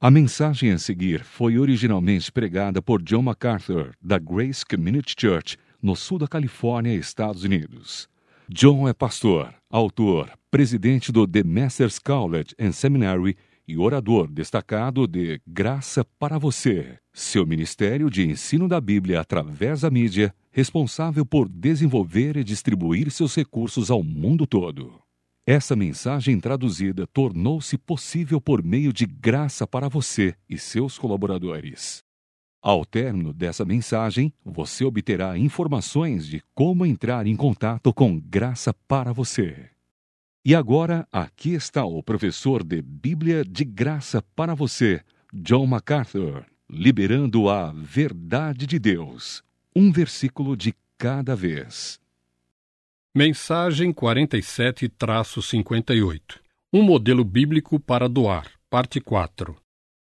A mensagem a seguir foi originalmente pregada por John MacArthur, da Grace Community Church, no sul da Califórnia, Estados Unidos. John é pastor, autor, presidente do The Masters College and Seminary e orador destacado de Graça para Você, seu ministério de ensino da Bíblia através da mídia, responsável por desenvolver e distribuir seus recursos ao mundo todo. Essa mensagem traduzida tornou-se possível por meio de Graça para Você e seus colaboradores. Ao término dessa mensagem, você obterá informações de como entrar em contato com Graça para Você. E agora, aqui está o professor de Bíblia de Graça para Você, John MacArthur, liberando a verdade de Deus, um versículo de cada vez. Mensagem 47-58. Um modelo bíblico para doar, parte 4.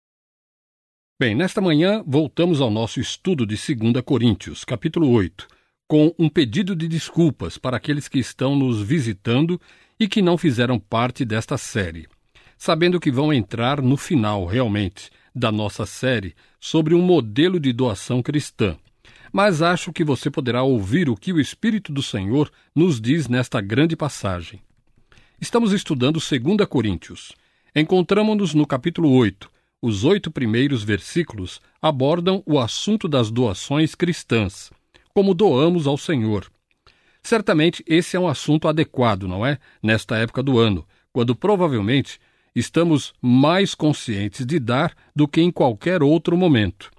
Bem, nesta manhã voltamos ao nosso estudo de 2 Coríntios, capítulo 8, com um pedido de desculpas para aqueles que estão nos visitando e que não fizeram parte desta série, sabendo que vão entrar no final, realmente, da nossa série sobre um modelo de doação cristã. Mas acho que você poderá ouvir o que o Espírito do Senhor nos diz nesta grande passagem. Estamos estudando 2 Coríntios. Encontramos-nos no capítulo 8. Os 8 primeiros versículos abordam o assunto das doações cristãs, como doamos ao Senhor. Certamente esse é um assunto adequado, não é? Nesta época do ano, quando provavelmente estamos mais conscientes de dar do que em qualquer outro momento.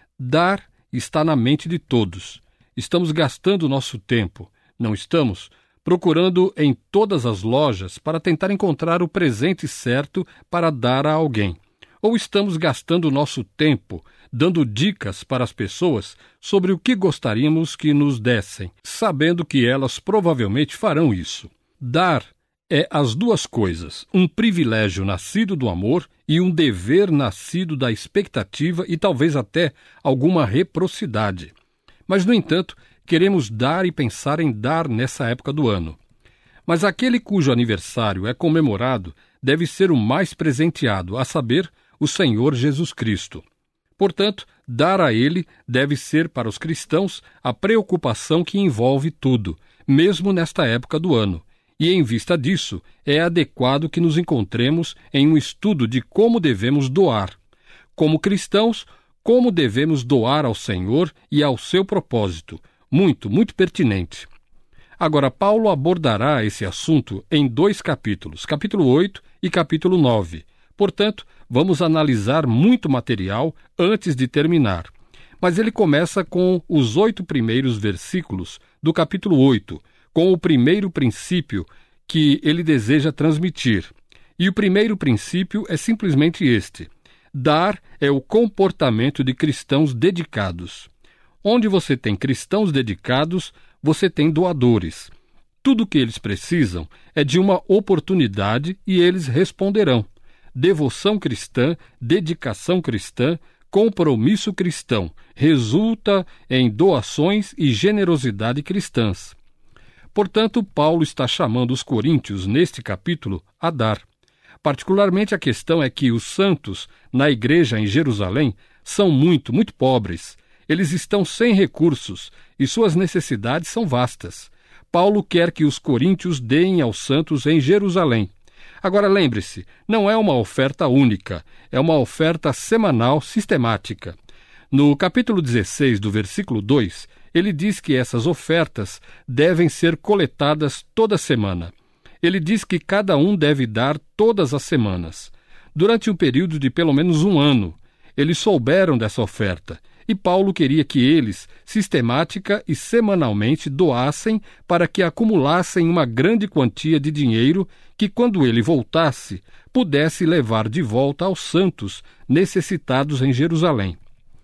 Dar está na mente de todos. Estamos gastando nosso tempo, não estamos? Procurando em todas as lojas para tentar encontrar o presente certo para dar a alguém. Ou estamos gastando nosso tempo dando dicas para as pessoas sobre o que gostaríamos que nos dessem, sabendo que elas provavelmente farão isso. Dar é as duas coisas, um privilégio nascido do amor e um dever nascido da expectativa e talvez até alguma reciprocidade. Mas, no entanto, queremos dar e pensar em dar nessa época do ano. Mas aquele cujo aniversário é comemorado deve ser o mais presenteado, a saber, o Senhor Jesus Cristo. Portanto, dar a Ele deve ser para os cristãos a preocupação que envolve tudo, mesmo nesta época do ano. E, em vista disso, é adequado que nos encontremos em um estudo de como devemos doar. Como cristãos, como devemos doar ao Senhor e ao seu propósito. Muito, muito pertinente. Agora, Paulo abordará esse assunto em 2 capítulos, capítulo 8 e capítulo 9. Portanto, vamos analisar muito material antes de terminar. Mas ele começa com os 8 primeiros versículos do capítulo 8, com o primeiro princípio que ele deseja transmitir. E o primeiro princípio é simplesmente este: dar é o comportamento de cristãos dedicados. Onde você tem cristãos dedicados, você tem doadores. Tudo o que eles precisam é de uma oportunidade e eles responderão. Devoção cristã, dedicação cristã, compromisso cristão resulta em doações e generosidade cristãs. Portanto, Paulo está chamando os coríntios, neste capítulo, a dar. Particularmente a questão é que os santos, na igreja em Jerusalém, são muito, muito pobres. Eles estão sem recursos e suas necessidades são vastas. Paulo quer que os coríntios deem aos santos em Jerusalém. Agora lembre-se, não é uma oferta única, é uma oferta semanal sistemática. No capítulo 16, do versículo 2, ele diz que essas ofertas devem ser coletadas toda semana. Ele diz que cada um deve dar todas as semanas. Durante um período de pelo menos um ano, eles souberam dessa oferta, e Paulo queria que eles, sistemática e semanalmente, doassem para que acumulassem uma grande quantia de dinheiro que, quando ele voltasse, pudesse levar de volta aos santos necessitados em Jerusalém.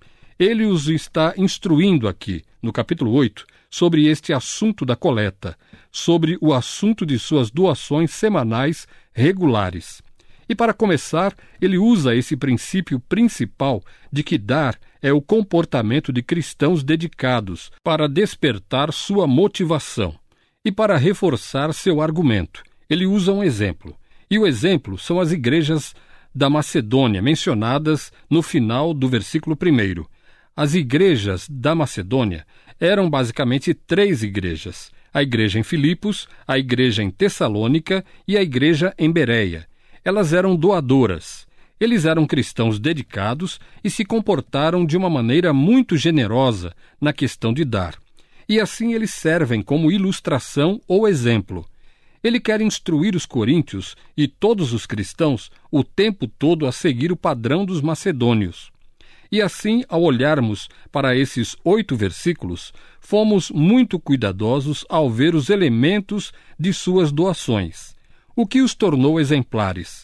Ele os está instruindo aqui, no capítulo 8, sobre este assunto da coleta, sobre o assunto de suas doações semanais regulares. E para começar, ele usa esse princípio principal de que dar é o comportamento de cristãos dedicados para despertar sua motivação. E para reforçar seu argumento, ele usa um exemplo. E o exemplo são as igrejas da Macedônia, mencionadas no final do versículo 1. As igrejas da Macedônia eram basicamente 3 igrejas: a igreja em Filipos, a igreja em Tessalônica e a igreja em Bereia. Elas eram doadoras. Eles eram cristãos dedicados e se comportaram de uma maneira muito generosa na questão de dar. E assim eles servem como ilustração ou exemplo. Ele quer instruir os coríntios e todos os cristãos o tempo todo a seguir o padrão dos macedônios. E assim, ao olharmos para esses 8 versículos, fomos muito cuidadosos ao ver os elementos de suas doações. O que os tornou exemplares?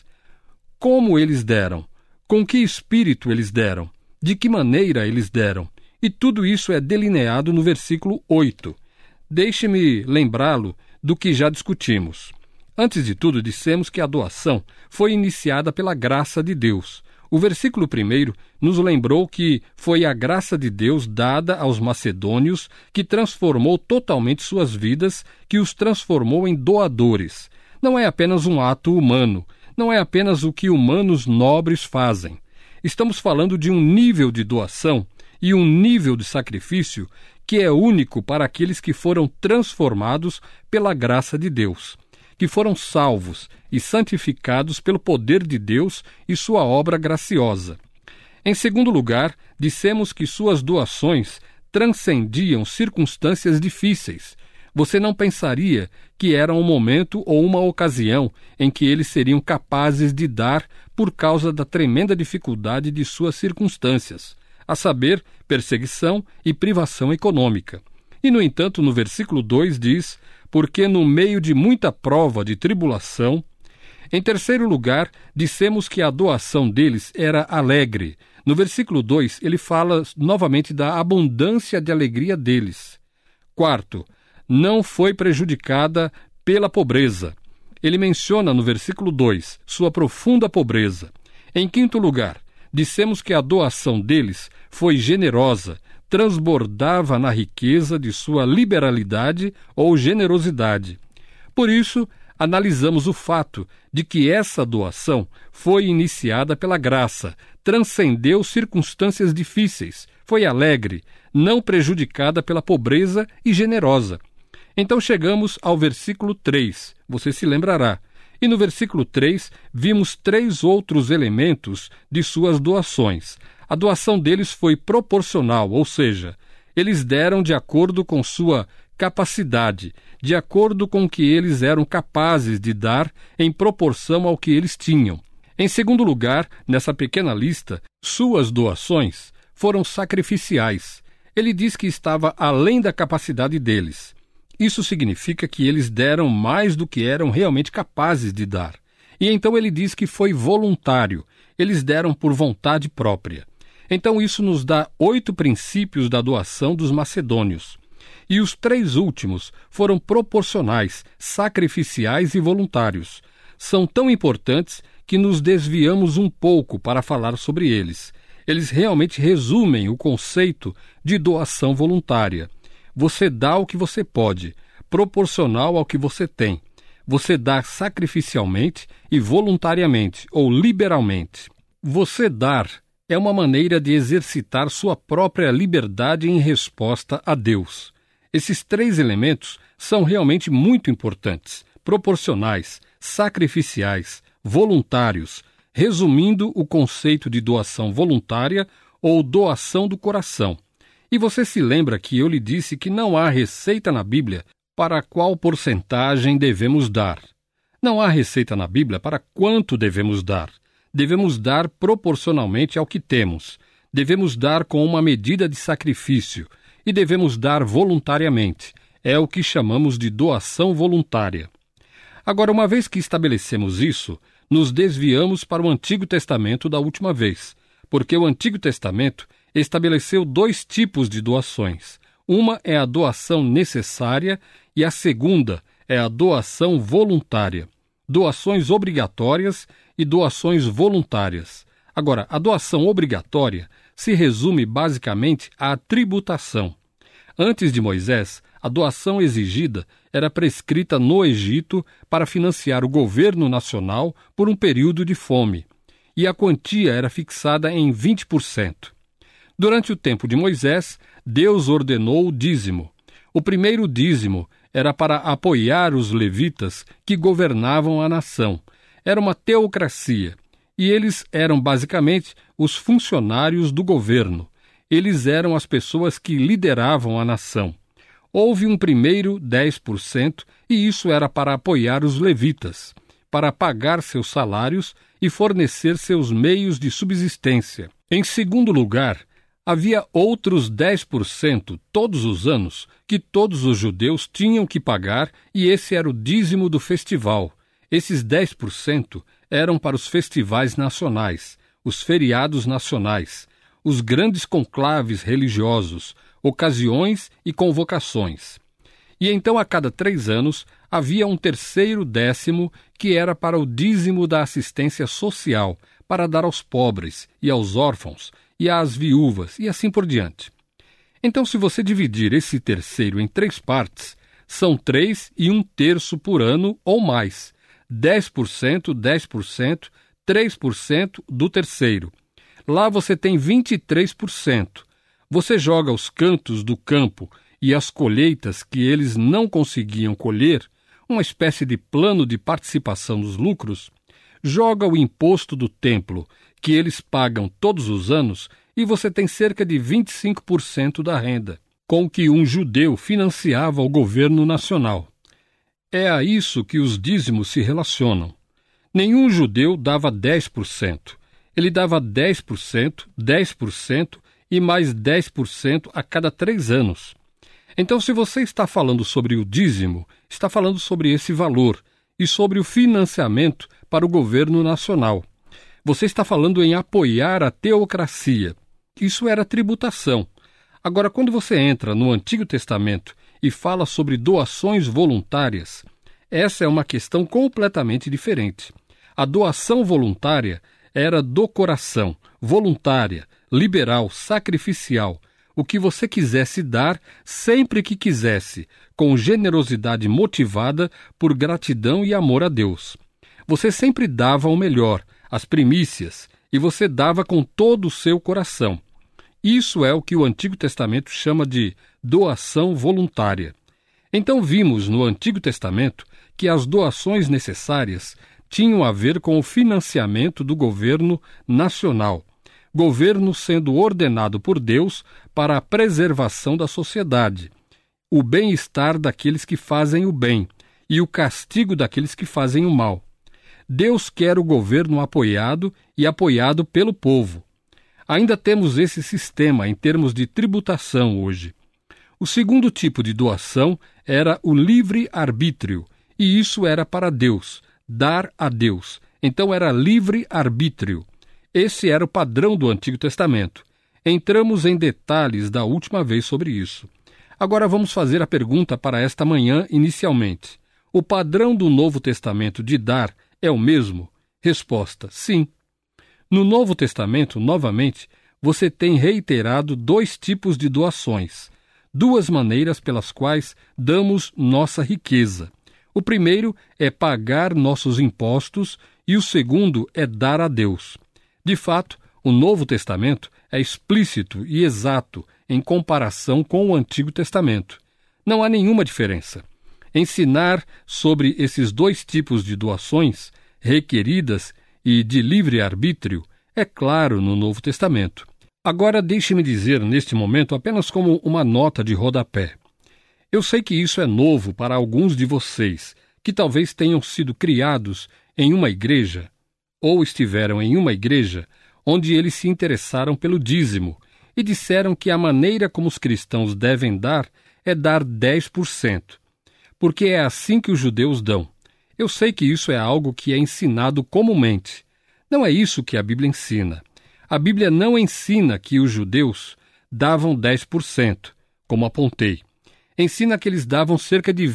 Como eles deram? Com que espírito eles deram? De que maneira eles deram? E tudo isso é delineado no versículo 8. Deixe-me lembrá-lo do que já discutimos. Antes de tudo, dissemos que a doação foi iniciada pela graça de Deus. O versículo 1 nos lembrou que foi a graça de Deus dada aos macedônios que transformou totalmente suas vidas, que os transformou em doadores. Não é apenas um ato humano, não é apenas o que humanos nobres fazem. Estamos falando de um nível de doação e um nível de sacrifício que é único para aqueles que foram transformados pela graça de Deus, que foram salvos e santificados pelo poder de Deus e sua obra graciosa. Em segundo lugar, dissemos que suas doações transcendiam circunstâncias difíceis. Você não pensaria que era um momento ou uma ocasião em que eles seriam capazes de dar por causa da tremenda dificuldade de suas circunstâncias, a saber, perseguição e privação econômica. E, no entanto, no versículo 2 diz: porque no meio de muita prova de tribulação. Em terceiro lugar, dissemos que a doação deles era alegre. No versículo 2, ele fala novamente da abundância de alegria deles. Quarto, não foi prejudicada pela pobreza. Ele menciona no versículo 2 sua profunda pobreza. Em quinto lugar, dissemos que a doação deles foi generosa, transbordava na riqueza de sua liberalidade ou generosidade. Por isso, analisamos o fato de que essa doação foi iniciada pela graça, transcendeu circunstâncias difíceis, foi alegre, não prejudicada pela pobreza e generosa. Então chegamos ao versículo 3, você se lembrará. E no versículo 3, vimos 3 outros elementos de suas doações. A doação deles foi proporcional, ou seja, eles deram de acordo com sua capacidade, de acordo com o que eles eram capazes de dar em proporção ao que eles tinham. Em segundo lugar, nessa pequena lista, suas doações foram sacrificiais. Ele diz que estava além da capacidade deles. Isso significa que eles deram mais do que eram realmente capazes de dar. E então ele diz que foi voluntário. Eles deram por vontade própria. Então isso nos dá 8 princípios da doação dos macedônios. E os 3 últimos foram proporcionais, sacrificiais e voluntários. São tão importantes que nos desviamos um pouco para falar sobre eles. Eles realmente resumem o conceito de doação voluntária. Você dá o que você pode, proporcional ao que você tem. Você dá sacrificialmente e voluntariamente, ou liberalmente. Você dar é uma maneira de exercitar sua própria liberdade em resposta a Deus. Esses 3 elementos são realmente muito importantes, proporcionais, sacrificiais, voluntários, resumindo o conceito de doação voluntária ou doação do coração. E você se lembra que eu lhe disse que não há receita na Bíblia para qual porcentagem devemos dar. Não há receita na Bíblia para quanto devemos dar. Devemos dar proporcionalmente ao que temos. Devemos dar com uma medida de sacrifício. E devemos dar voluntariamente. É o que chamamos de doação voluntária. Agora, uma vez que estabelecemos isso, nos desviamos para o Antigo Testamento da última vez, porque o Antigo Testamento estabeleceu 2 tipos de doações. Uma é a doação necessária e a segunda é a doação voluntária. Doações obrigatórias e doações voluntárias. Agora, a doação obrigatória se resume basicamente à tributação. Antes de Moisés, a doação exigida era prescrita no Egito para financiar o governo nacional por um período de fome. e a quantia era fixada em 20%. Durante o tempo de Moisés, Deus ordenou o dízimo. O primeiro dízimo era para apoiar os levitas que governavam a nação. Era uma teocracia, e eles eram basicamente os funcionários do governo. Eles eram as pessoas que lideravam a nação. Houve um primeiro 10%, e isso era para apoiar os levitas, para pagar seus salários e fornecer seus meios de subsistência. Em segundo lugar, havia outros 10% todos os anos que todos os judeus tinham que pagar, e esse era o dízimo do festival. Esses 10% eram para os festivais nacionais, os feriados nacionais, os grandes conclaves religiosos, ocasiões e convocações. E então, a cada 3 anos, havia um terceiro 10% que era para o dízimo da assistência social, para dar aos pobres e aos órfãos e às viúvas e assim por diante. Então, se você dividir esse terceiro em 3 partes, são 3 1/3 por ano ou mais. 10%, 10%, 3% do terceiro. Lá você tem 23%. Você joga os cantos do campo e as colheitas que eles não conseguiam colher, uma espécie de plano de participação dos lucros, joga o imposto do templo, que eles pagam todos os anos, e você tem cerca de 25% da renda, com que um judeu financiava o governo nacional. É a isso que os dízimos se relacionam. Nenhum judeu dava 10%. Ele dava 10%, 10% e mais 10% a cada 3 anos. Então, se você está falando sobre o dízimo, está falando sobre esse valor e sobre o financiamento para o governo nacional. Você está falando em apoiar a teocracia. Isso era tributação. Agora, quando você entra no Antigo Testamento e fala sobre doações voluntárias, essa é uma questão completamente diferente. A doação voluntária era do coração, voluntária, liberal, sacrificial, o que você quisesse dar sempre que quisesse, com generosidade motivada por gratidão e amor a Deus. Você sempre dava o melhor, as primícias, e você dava com todo o seu coração. Isso é o que o Antigo Testamento chama de doação voluntária. Então vimos no Antigo Testamento que as doações necessárias tinham a ver com o financiamento do governo nacional, governo sendo ordenado por Deus para a preservação da sociedade, o bem-estar daqueles que fazem o bem e o castigo daqueles que fazem o mal. Deus quer o governo apoiado e apoiado pelo povo. Ainda temos esse sistema em termos de tributação hoje. O segundo tipo de doação era o livre-arbítrio, e isso era para Deus, dar a Deus. Então era livre-arbítrio. Esse era o padrão do Antigo Testamento. Entramos em detalhes da última vez sobre isso. Agora vamos fazer a pergunta para esta manhã inicialmente. O padrão do Novo Testamento de dar é o mesmo? Resposta: sim. No Novo Testamento, novamente, você tem reiterado 2 tipos de doações, 2 maneiras pelas quais damos nossa riqueza. O primeiro é pagar nossos impostos e o segundo é dar a Deus. De fato, o Novo Testamento é explícito e exato em comparação com o Antigo Testamento. Não há nenhuma diferença. Ensinar sobre esses 2 tipos de doações, requeridas e de livre-arbítrio, é claro no Novo Testamento. Agora deixe-me dizer neste momento apenas como uma nota de rodapé. Eu sei que isso é novo para alguns de vocês, que talvez tenham sido criados em uma igreja, ou estiveram em uma igreja, onde eles se interessaram pelo dízimo, e disseram que a maneira como os cristãos devem dar é dar 10%, porque é assim que os judeus dão. Eu sei que isso é algo que é ensinado comumente. Não é isso que a Bíblia ensina. A Bíblia não ensina que os judeus davam 10%, como apontei. Ensina que eles davam cerca de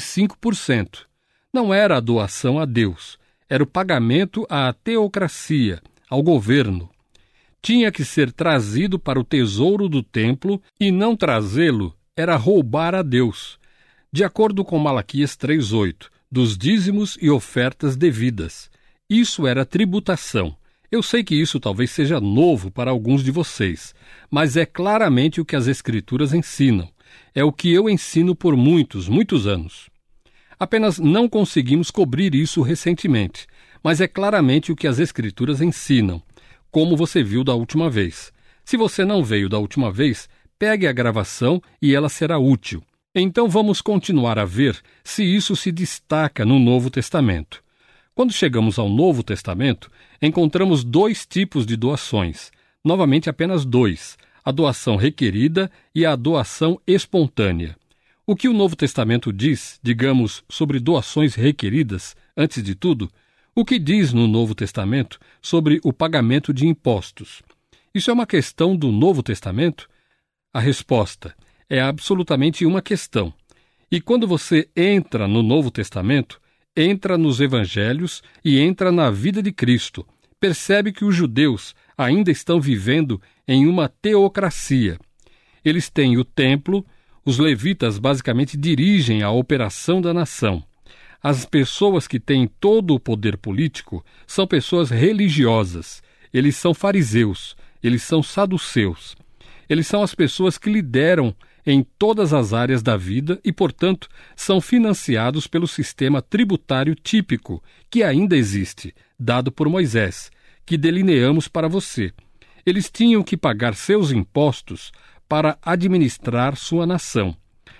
25%. Não era a doação a Deus, era o pagamento à teocracia, ao governo. Tinha que ser trazido para o tesouro do templo e não trazê-lo era roubar a Deus. De acordo com Malaquias 3:8, dos dízimos e ofertas devidas. Isso era tributação. Eu sei que isso talvez seja novo para alguns de vocês, mas é claramente o que as Escrituras ensinam. É o que eu ensino por muitos anos. Apenas não conseguimos cobrir isso recentemente, mas é claramente o que as Escrituras ensinam, como você viu da última vez. Se você não veio da última vez, pegue a gravação e ela será útil. Então vamos continuar a ver se isso se destaca no Novo Testamento. Quando chegamos ao Novo Testamento, encontramos 2 tipos de doações. Novamente, apenas 2. A doação requerida e a doação espontânea. O que o Novo Testamento diz, digamos, sobre doações requeridas, antes de tudo? O que diz no Novo Testamento sobre o pagamento de impostos? Isso é uma questão do Novo Testamento? A resposta é absolutamente uma questão. E quando você entra no Novo Testamento, entra nos Evangelhos e entra na vida de Cristo, percebe que os judeus ainda estão vivendo em uma teocracia. Eles têm o templo, os levitas basicamente dirigem a operação da nação. As pessoas que têm todo o poder político são pessoas religiosas. Eles são fariseus, eles são saduceus. Eles são as pessoas que lideram em todas as áreas da vida e, portanto, são financiados pelo sistema tributário típico, que ainda existe, dado por Moisés, que delineamos para você. Eles tinham que pagar seus impostos para administrar sua nação.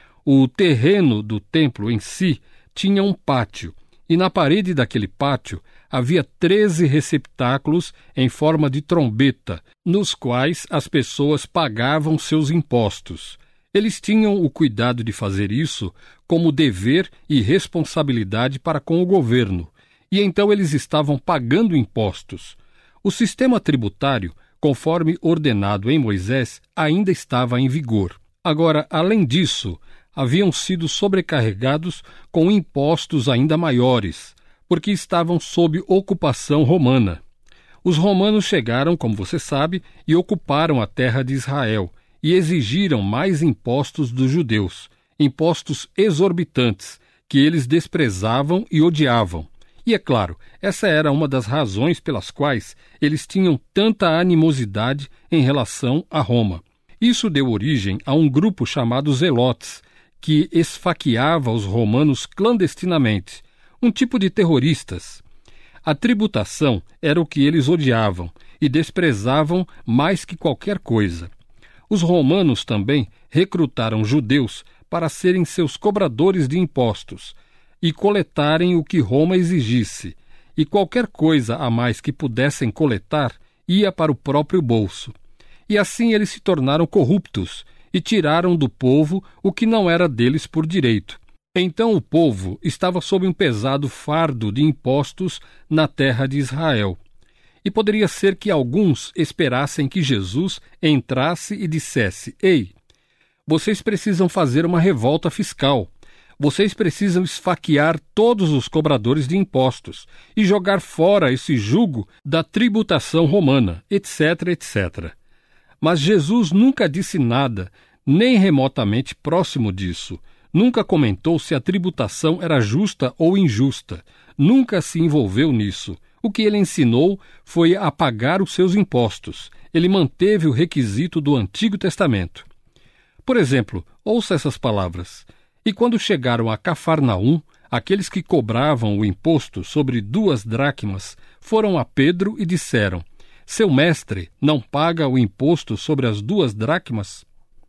O terreno do templo em si tinha um pátio, e na parede daquele pátio havia 13 receptáculos em forma de trombeta, nos quais as pessoas pagavam seus impostos. Eles tinham o cuidado de fazer isso como dever e responsabilidade para com o governo, e então eles estavam pagando impostos. O sistema tributário, conforme ordenado em Moisés, ainda estava em vigor. Agora, além disso, haviam sido sobrecarregados com impostos ainda maiores, porque estavam sob ocupação romana. Os romanos chegaram, como você sabe, e ocuparam a terra de Israel, e exigiram mais impostos dos judeus, impostos exorbitantes, que eles desprezavam e odiavam. E é claro, essa era uma das razões pelas quais eles tinham tanta animosidade em relação a Roma. Isso deu origem a um grupo chamado Zelotes, que esfaqueava os romanos clandestinamente, um tipo de terroristas. A tributação era o que eles odiavam e desprezavam mais que qualquer coisa. Os romanos também recrutaram judeus para serem seus cobradores de impostos e coletarem o que Roma exigisse, e qualquer coisa a mais que pudessem coletar ia para o próprio bolso. E assim eles se tornaram corruptos e tiraram do povo o que não era deles por direito. Então o povo estava sob um pesado fardo de impostos na terra de Israel. E poderia ser que alguns esperassem que Jesus entrasse e dissesse: Ei, vocês precisam fazer uma revolta fiscal. Vocês precisam esfaquear todos os cobradores de impostos e jogar fora esse jugo da tributação romana, etc, etc. Mas Jesus nunca disse nada, nem remotamente próximo disso. Nunca comentou se a tributação era justa ou injusta. Nunca se envolveu nisso. O que ele ensinou foi a pagar os seus impostos. Ele manteve o requisito do Antigo Testamento. Por exemplo, ouça essas palavras. E quando chegaram a Cafarnaum, aqueles que cobravam o imposto sobre 2 dracmas foram a Pedro e disseram: Seu mestre não paga o imposto sobre as 2 dracmas?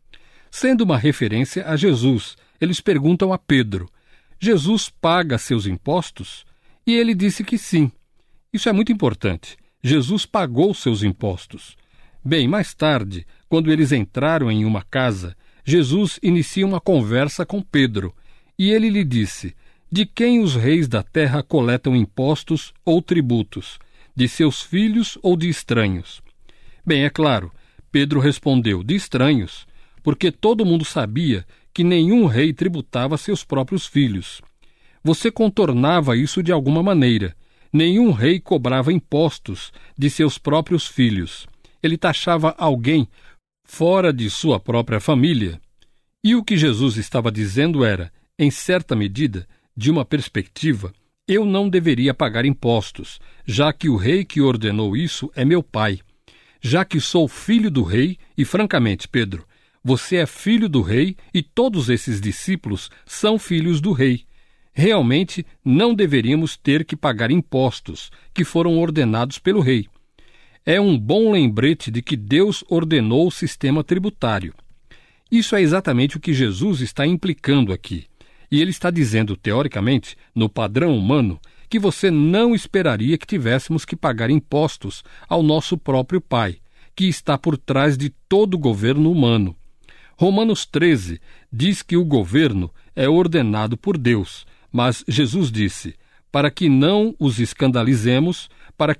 Sendo uma referência a Jesus, eles perguntam a Pedro: Jesus paga seus impostos? E ele disse que sim. Isso é muito importante. Jesus pagou seus impostos. Bem, mais tarde, quando eles entraram em uma casa, Jesus inicia uma conversa com Pedro, e ele lhe disse: De quem os reis da terra coletam impostos ou tributos? De seus filhos ou de estranhos? Bem, é claro, Pedro respondeu: De estranhos, porque todo mundo sabia que nenhum rei tributava seus próprios filhos. Você contornava isso de alguma maneira. Nenhum rei cobrava impostos de seus próprios filhos. Ele taxava alguém fora de sua própria família. E o que Jesus estava dizendo era, em certa medida, de uma perspectiva, eu não deveria pagar impostos, já que o rei que ordenou isso é meu pai. Já que sou filho do rei, e francamente, Pedro, você é filho do rei e todos esses discípulos são filhos do rei. Realmente não deveríamos ter que pagar impostos que foram ordenados pelo rei. É um bom lembrete de que Deus ordenou o sistema tributário. Isso é exatamente o que Jesus está implicando aqui. E ele está dizendo, teoricamente, no padrão humano, que você não esperaria que tivéssemos que pagar impostos ao nosso próprio Pai, que está por trás de todo o governo humano. Romanos 13 diz que o governo é ordenado por Deus, mas Jesus disse, para que não os escandalizemos,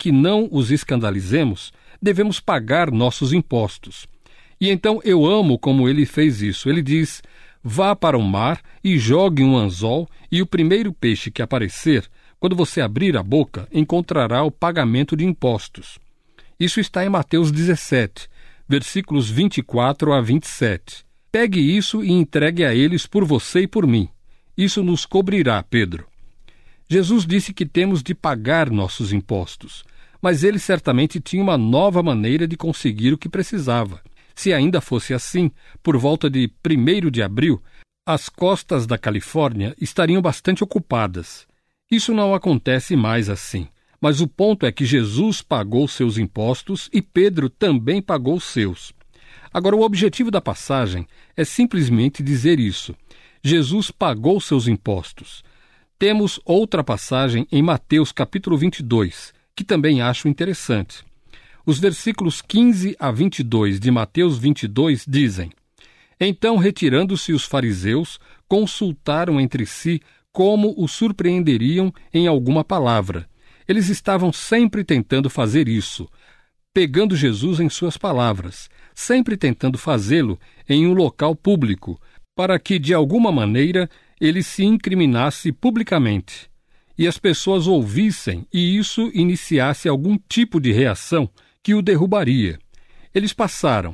devemos pagar nossos impostos. E então eu amo como ele fez isso. Ele diz, vá para o mar e jogue um anzol, e o primeiro peixe que aparecer, quando você abrir a boca, encontrará o pagamento de impostos. Isso está em Mateus 17, versículos 24 a 27. Pegue isso e entregue a eles por você e por mim. Isso nos cobrirá, Pedro. Jesus disse que temos de pagar nossos impostos, mas ele certamente tinha uma nova maneira de conseguir o que precisava. Se ainda fosse assim, por volta de 1º de abril, as costas da Califórnia estariam bastante ocupadas. Isso não acontece mais assim, mas o ponto é que Jesus pagou seus impostos e Pedro também pagou os seus. Agora, o objetivo da passagem é simplesmente dizer isso. Jesus pagou seus impostos. Temos outra passagem em Mateus capítulo 22, que também acho interessante. Os versículos 15 a 22 de Mateus 22 dizem, então, retirando-se os fariseus, consultaram entre si como o surpreenderiam em alguma palavra. Eles estavam sempre tentando fazer isso, pegando Jesus em suas palavras, sempre tentando fazê-lo em um local público, para que, de alguma maneira, ele se incriminasse publicamente. E as pessoas ouvissem e isso iniciasse algum tipo de reação que o derrubaria. Eles passaram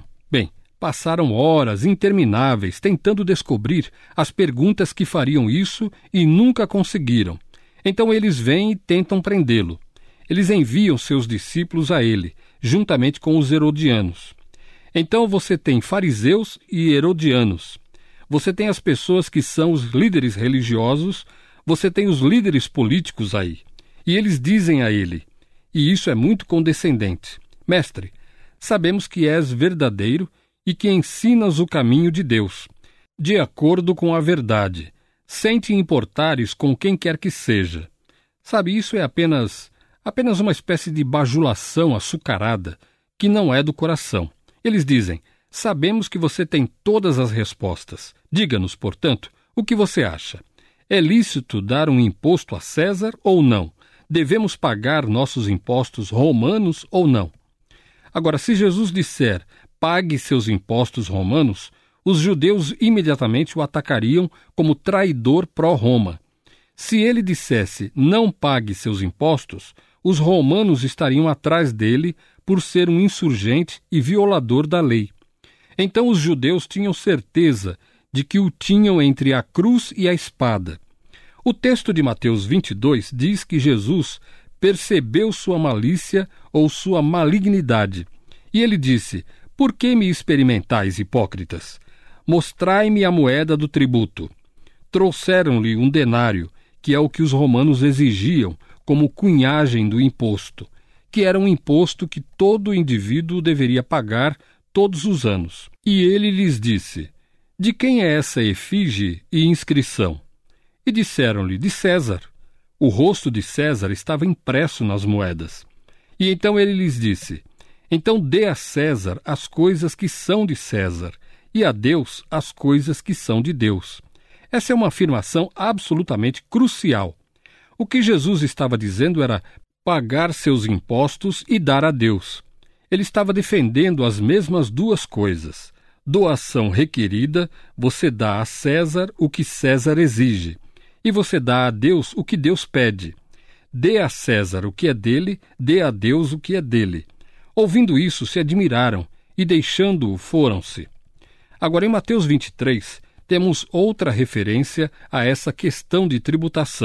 horas intermináveis tentando descobrir as perguntas que fariam isso e nunca conseguiram. Então eles vêm e tentam prendê-lo. Eles enviam seus discípulos a ele, juntamente com os herodianos. Então você tem fariseus e herodianos. Você tem as pessoas que são os líderes religiosos, você tem os líderes políticos aí. E eles dizem a ele, e isso é muito condescendente, mestre, sabemos que és verdadeiro e que ensinas o caminho de Deus, de acordo com a verdade, sem te importares com quem quer que seja. Sabe, isso é apenas uma espécie de bajulação açucarada que não é do coração. Eles dizem, sabemos que você tem todas as respostas. Diga-nos, portanto, o que você acha. É lícito dar um imposto a César ou não? Devemos pagar nossos impostos romanos ou não? Agora, se Jesus disser, pague seus impostos romanos, os judeus imediatamente o atacariam como traidor pró-Roma. Se ele dissesse, não pague seus impostos, os romanos estariam atrás dele por ser um insurgente e violador da lei. Então os judeus tinham certeza de que o tinham entre a cruz e a espada. O texto de Mateus 22 diz que Jesus percebeu sua malícia ou sua malignidade. E ele disse, por que me experimentais, hipócritas? Mostrai-me a moeda do tributo. Trouxeram-lhe um denário, que é o que os romanos exigiam como cunhagem do imposto, que era um imposto que todo indivíduo deveria pagar todos os anos. E ele lhes disse, de quem é essa efígie e inscrição? E disseram-lhe, de César. O rosto de César estava impresso nas moedas. E então ele lhes disse, então dê a César as coisas que são de César, e a Deus as coisas que são de Deus. Essa é uma afirmação absolutamente crucial. O que Jesus estava dizendo era pagar seus impostos e dar a Deus. Ele estava defendendo as mesmas duas coisas. Doação requerida, você dá a César o que César exige, e você dá a Deus o que Deus pede. Dê a César o que é dele, dê a Deus o que é dele. Ouvindo isso, se admiraram, e deixando-o, foram-se. Agora, em Mateus 23, temos outra referência a essa questão de tributação.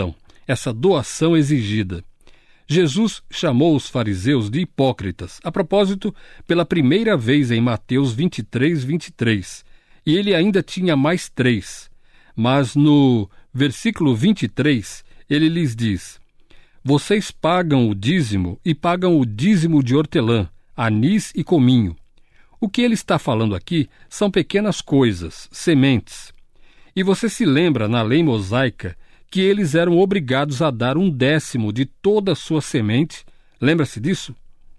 essa doação exigida. Jesus chamou os fariseus de hipócritas, a propósito, pela primeira vez em Mateus 23:23, e ele ainda tinha mais 3. Mas no versículo 23, ele lhes diz: vocês pagam o dízimo e pagam o dízimo de hortelã, anis e cominho. O que ele está falando aqui são pequenas coisas, sementes. E você se lembra, na lei mosaica, que eles eram obrigados a dar 1/10 de toda a sua semente? Lembra-se disso?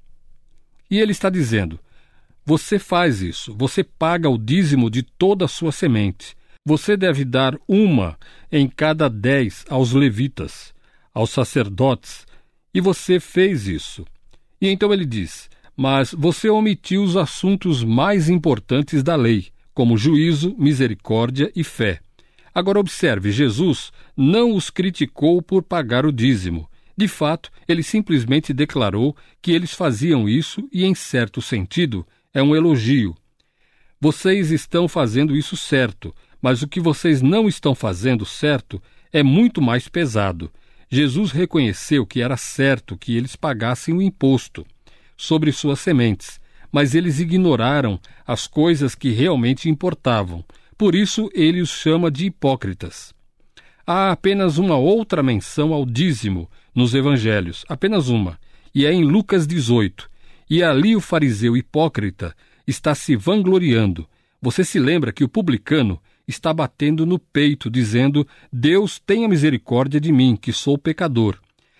E ele está dizendo: você faz isso, você paga o dízimo de toda a sua semente. Você deve dar 1 em cada 10 aos levitas, aos sacerdotes, e você fez isso. E então ele diz: mas você omitiu os assuntos mais importantes da lei, como juízo, misericórdia e fé. Agora observe, Jesus não os criticou por pagar o dízimo. De fato, ele simplesmente declarou que eles faziam isso e, em certo sentido, é um elogio. Vocês estão fazendo isso certo, mas o que vocês não estão fazendo certo é muito mais pesado. Jesus reconheceu que era certo que eles pagassem o imposto sobre suas sementes, mas eles ignoraram as coisas que realmente importavam. Por isso, ele os chama de hipócritas. Há apenas uma outra menção ao dízimo nos evangelhos, apenas uma, e é em Lucas 18. E ali o fariseu hipócrita está se vangloriando. Você se lembra que o publicano está batendo no peito, dizendo: Deus tenha misericórdia de mim, que sou pecador.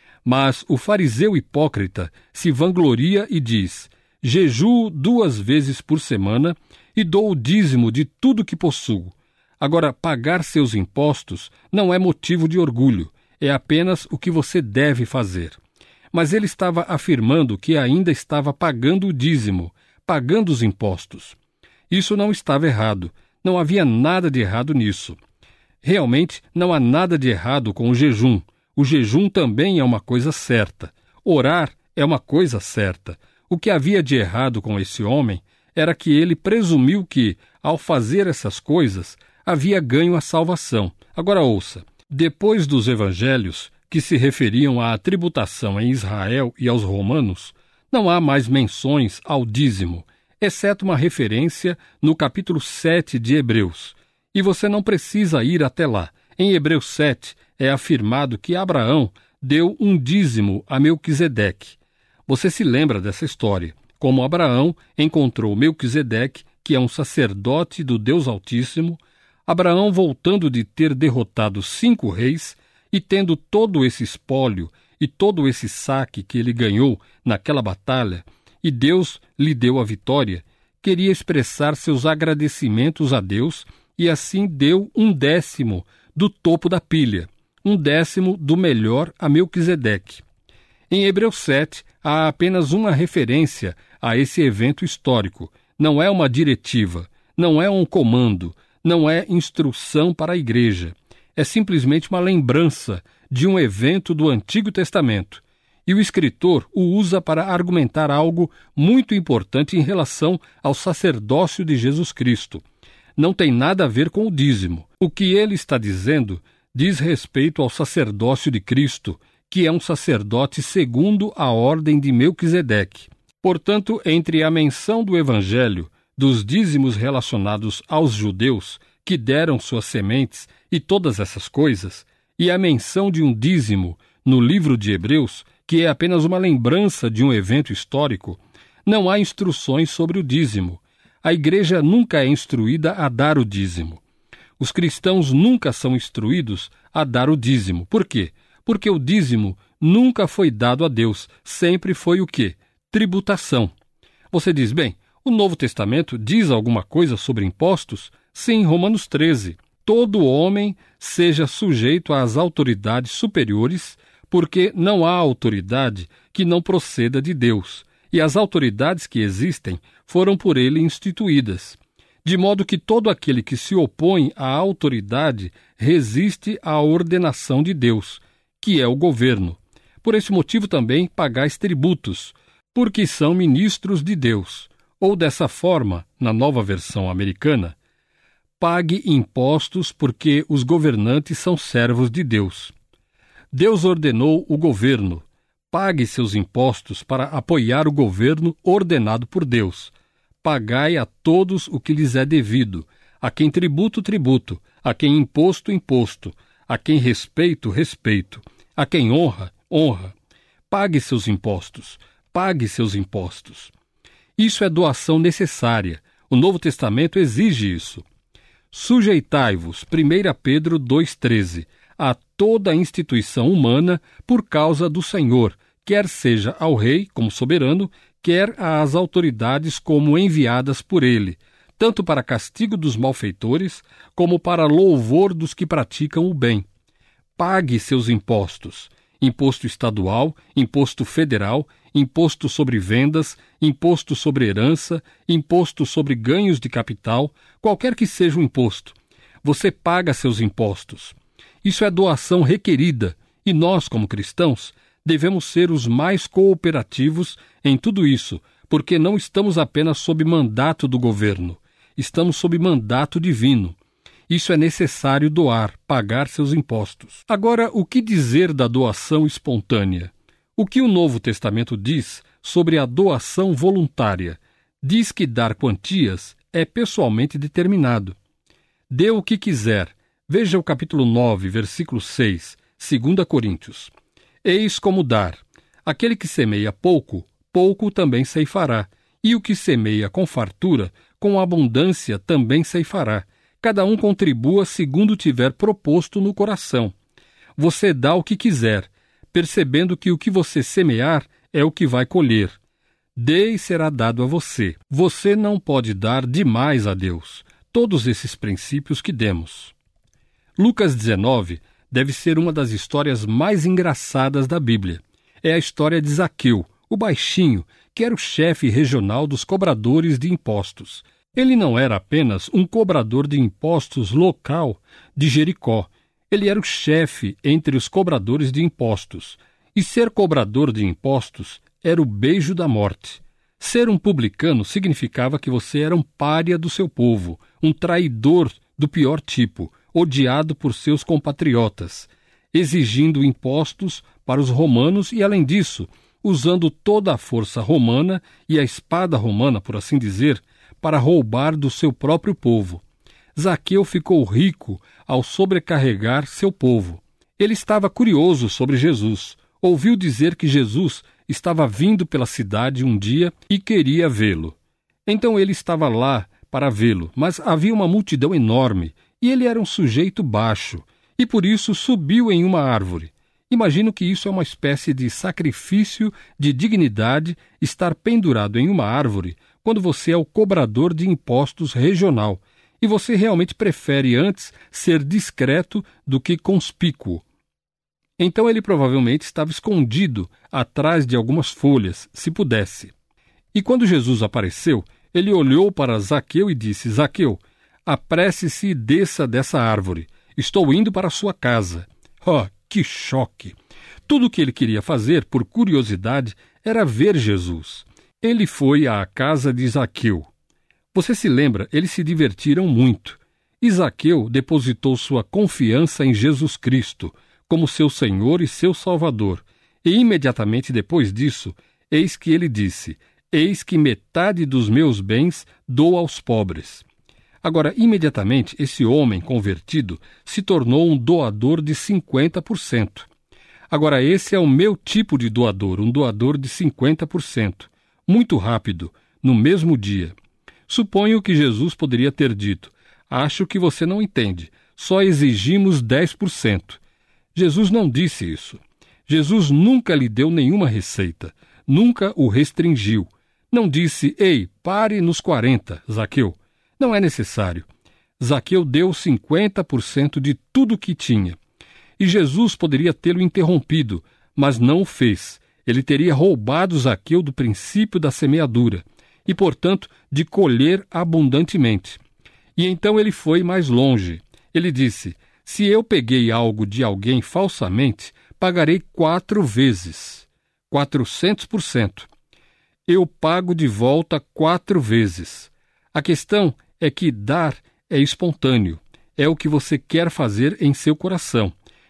Mas o fariseu hipócrita se vangloria e diz: jejuo 2 vezes por semana e dou o dízimo de tudo que possuo. Agora, pagar seus impostos não é motivo de orgulho, é apenas o que você deve fazer. Mas ele estava afirmando que ainda estava pagando o dízimo, pagando os impostos. Isso não estava errado, não havia nada de errado nisso. Realmente, não há nada de errado com o jejum. O jejum também é uma coisa certa. Orar é uma coisa certa. O que havia de errado com esse homem era que ele presumiu que, ao fazer essas coisas, havia ganho a salvação. Agora ouça, depois dos evangelhos, que se referiam à tributação em Israel e aos romanos, não há mais menções ao dízimo, exceto uma referência no capítulo 7 de Hebreus. E você não precisa ir até lá. Em Hebreus 7 é afirmado que Abraão deu um dízimo a Melquisedeque. Você se lembra dessa história, como Abraão encontrou Melquisedeque, que é um sacerdote do Deus Altíssimo. Abraão, voltando de ter derrotado 5 reis e tendo todo esse espólio e todo esse saque que ele ganhou naquela batalha, e Deus lhe deu a vitória, queria expressar seus agradecimentos a Deus e assim deu 1/10 do topo da pilha, 1/10 do melhor a Melquisedeque. Em Hebreus 7, há apenas uma referência a esse evento histórico. Não é uma diretiva, não é um comando, não é instrução para a igreja. É simplesmente uma lembrança de um evento do Antigo Testamento. E o escritor o usa para argumentar algo muito importante em relação ao sacerdócio de Jesus Cristo. Não tem nada a ver com o dízimo. O que ele está dizendo diz respeito ao sacerdócio de Cristo, que é um sacerdote segundo a ordem de Melquisedeque. Portanto, entre a menção do Evangelho dos dízimos relacionados aos judeus, que deram suas sementes e todas essas coisas, e a menção de um dízimo no livro de Hebreus, que é apenas uma lembrança de um evento histórico, não há instruções sobre o dízimo. A igreja nunca é instruída a dar o dízimo. Os cristãos nunca são instruídos a dar o dízimo. Por quê? Porque o dízimo nunca foi dado a Deus, sempre foi o quê? Tributação. Você diz, bem, o Novo Testamento diz alguma coisa sobre impostos? Sim, Romanos 13. Todo homem seja sujeito às autoridades superiores, porque não há autoridade que não proceda de Deus, e as autoridades que existem foram por ele instituídas. De modo que todo aquele que se opõe à autoridade resiste à ordenação de Deus, que é o governo. Por esse motivo também pagais tributos, porque são ministros de Deus. Ou dessa forma, na nova versão americana, pague impostos porque os governantes são servos de Deus. Deus ordenou o governo. Pague seus impostos para apoiar o governo ordenado por Deus. Pagai a todos o que lhes é devido. A quem tributo, tributo. A quem imposto, imposto. A quem respeito, respeito. A quem honra, honra. Pague seus impostos. Pague seus impostos. Isso é doação necessária. O Novo Testamento exige isso. Sujeitai-vos, 1 Pedro 2,13, a toda instituição humana por causa do Senhor, quer seja ao rei como soberano, quer às autoridades como enviadas por ele, tanto para castigo dos malfeitores, como para louvor dos que praticam o bem. Pague seus impostos. Imposto estadual, imposto federal, imposto sobre vendas, imposto sobre herança, imposto sobre ganhos de capital, qualquer que seja o imposto. Você paga seus impostos. Isso é doação requerida, e nós, como cristãos, devemos ser os mais cooperativos em tudo isso, porque não estamos apenas sob mandato do governo, estamos sob mandato divino. Isso é necessário doar, pagar seus impostos. Agora, o que dizer da doação espontânea? O que o Novo Testamento diz sobre a doação voluntária? Diz que dar quantias é pessoalmente determinado. Dê o que quiser. Veja o capítulo 9, versículo 6, 2 Coríntios. Eis como dar. Aquele que semeia pouco, pouco também ceifará. E o que semeia com fartura, com abundância também ceifará. Cada um contribua segundo tiver proposto no coração. Você dá o que quiser, percebendo que o que você semear é o que vai colher. Dê e será dado a você. Você não pode dar demais a Deus. Todos esses princípios que demos. Lucas 19 deve ser uma das histórias mais engraçadas da Bíblia. É a história de Zaqueu, o baixinho, que era o chefe regional dos cobradores de impostos. Ele não era apenas um cobrador de impostos local de Jericó. Ele era o chefe entre os cobradores de impostos. E ser cobrador de impostos era o beijo da morte. Ser um publicano significava que você era um pária do seu povo, um traidor do pior tipo, odiado por seus compatriotas, exigindo impostos para os romanos e, além disso, usando toda a força romana e a espada romana, por assim dizer, para roubar do seu próprio povo. Zaqueu ficou rico ao sobrecarregar seu povo. Ele estava curioso sobre Jesus. Ouviu dizer que Jesus estava vindo pela cidade um dia e queria vê-lo. Então ele estava lá para vê-lo, mas havia uma multidão enorme e ele era um sujeito baixo e por isso subiu em uma árvore. Imagino que isso é uma espécie de sacrifício de dignidade estar pendurado em uma árvore quando você é o cobrador de impostos regional e você realmente prefere antes ser discreto do que conspícuo. Então ele provavelmente estava escondido atrás de algumas folhas, se pudesse. E quando Jesus apareceu, ele olhou para Zaqueu e disse: Zaqueu, apresse-se e desça dessa árvore. Estou indo para a sua casa. Oh, que choque! Tudo o que ele queria fazer, por curiosidade, era ver Jesus. Ele foi à casa de Zaqueu. Você se lembra, eles se divertiram muito. E Zaqueu depositou sua confiança em Jesus Cristo, como seu Senhor e seu Salvador. E imediatamente depois disso, eis que ele disse: eis que metade dos meus bens dou aos pobres. Agora, imediatamente, esse homem convertido se tornou um doador de 50%. Agora, esse é o meu tipo de doador, um doador de 50%. Muito rápido, no mesmo dia. Suponho que Jesus poderia ter dito: acho que você não entende, só exigimos 10%. Jesus não disse isso. Jesus nunca lhe deu nenhuma receita, nunca o restringiu. Não disse: ei, pare nos 40, Zaqueu. Não é necessário. Zaqueu deu 50% de tudo que tinha. E Jesus poderia tê-lo interrompido, mas não o fez. Ele teria roubado Zaqueu do princípio da semeadura e, portanto, de colher abundantemente. E então ele foi mais longe. Ele disse: se eu peguei algo de alguém falsamente, pagarei 4 vezes, 400%. Eu pago de volta 4 vezes. A questão é que dar é espontâneo, é o que você quer fazer em seu coração.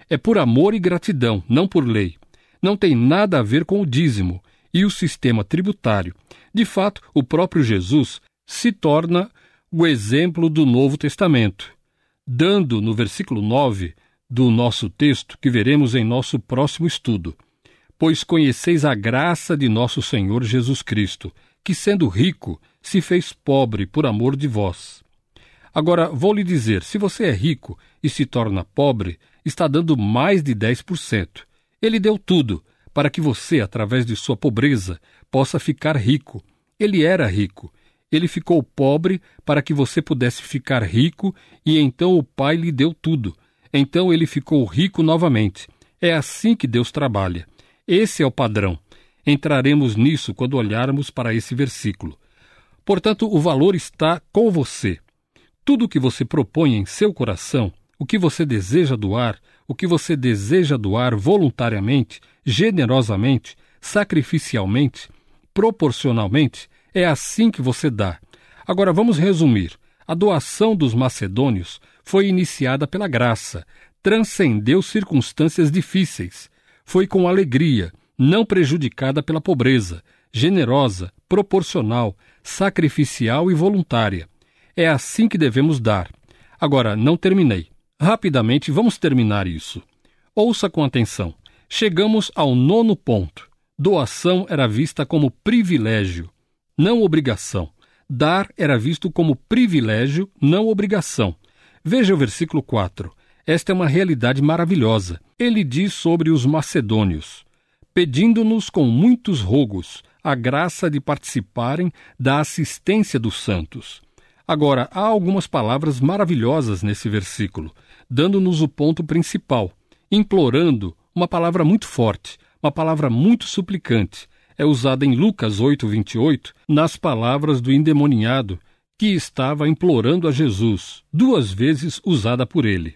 É por amor e gratidão, não por lei. Não tem nada a ver com o dízimo e o sistema tributário. De fato, o próprio Jesus se torna o exemplo do Novo Testamento, dando no versículo 9 do nosso texto, que veremos em nosso próximo estudo: pois conheceis a graça de nosso Senhor Jesus Cristo, que sendo rico, se fez pobre por amor de vós. Agora, vou lhe dizer, se você é rico e se torna pobre, está dando mais de 10%. Ele deu tudo para que você, através de sua pobreza, possa ficar rico. Ele era rico. Ele ficou pobre para que você pudesse ficar rico, e então o Pai lhe deu tudo. Então ele ficou rico novamente. É assim que Deus trabalha. Esse é o padrão. Entraremos nisso quando olharmos para esse versículo. Portanto, o valor está com você. Tudo o que você propõe em seu coração, o que você deseja doar, o que você deseja doar voluntariamente, generosamente, sacrificialmente, proporcionalmente, é assim que você dá. Agora vamos resumir. A doação dos macedônios foi iniciada pela graça, transcendeu circunstâncias difíceis, foi com alegria, não prejudicada pela pobreza, generosa, proporcional, sacrificial e voluntária. É assim que devemos dar. Agora, não terminei. Rapidamente, vamos terminar isso. Ouça com atenção. Chegamos ao 9º ponto. Doação era vista como privilégio, não obrigação. Dar era visto como privilégio, não obrigação. Veja o versículo 4. Esta é uma realidade maravilhosa. Ele diz sobre os macedônios: pedindo-nos com muitos rogos a graça de participarem da assistência dos santos. Agora, há algumas palavras maravilhosas nesse versículo, dando-nos o ponto principal, implorando, uma palavra muito forte, uma palavra muito suplicante. É usada em Lucas 8:28, nas palavras do endemoniado, que estava implorando a Jesus, 2 vezes usada por ele.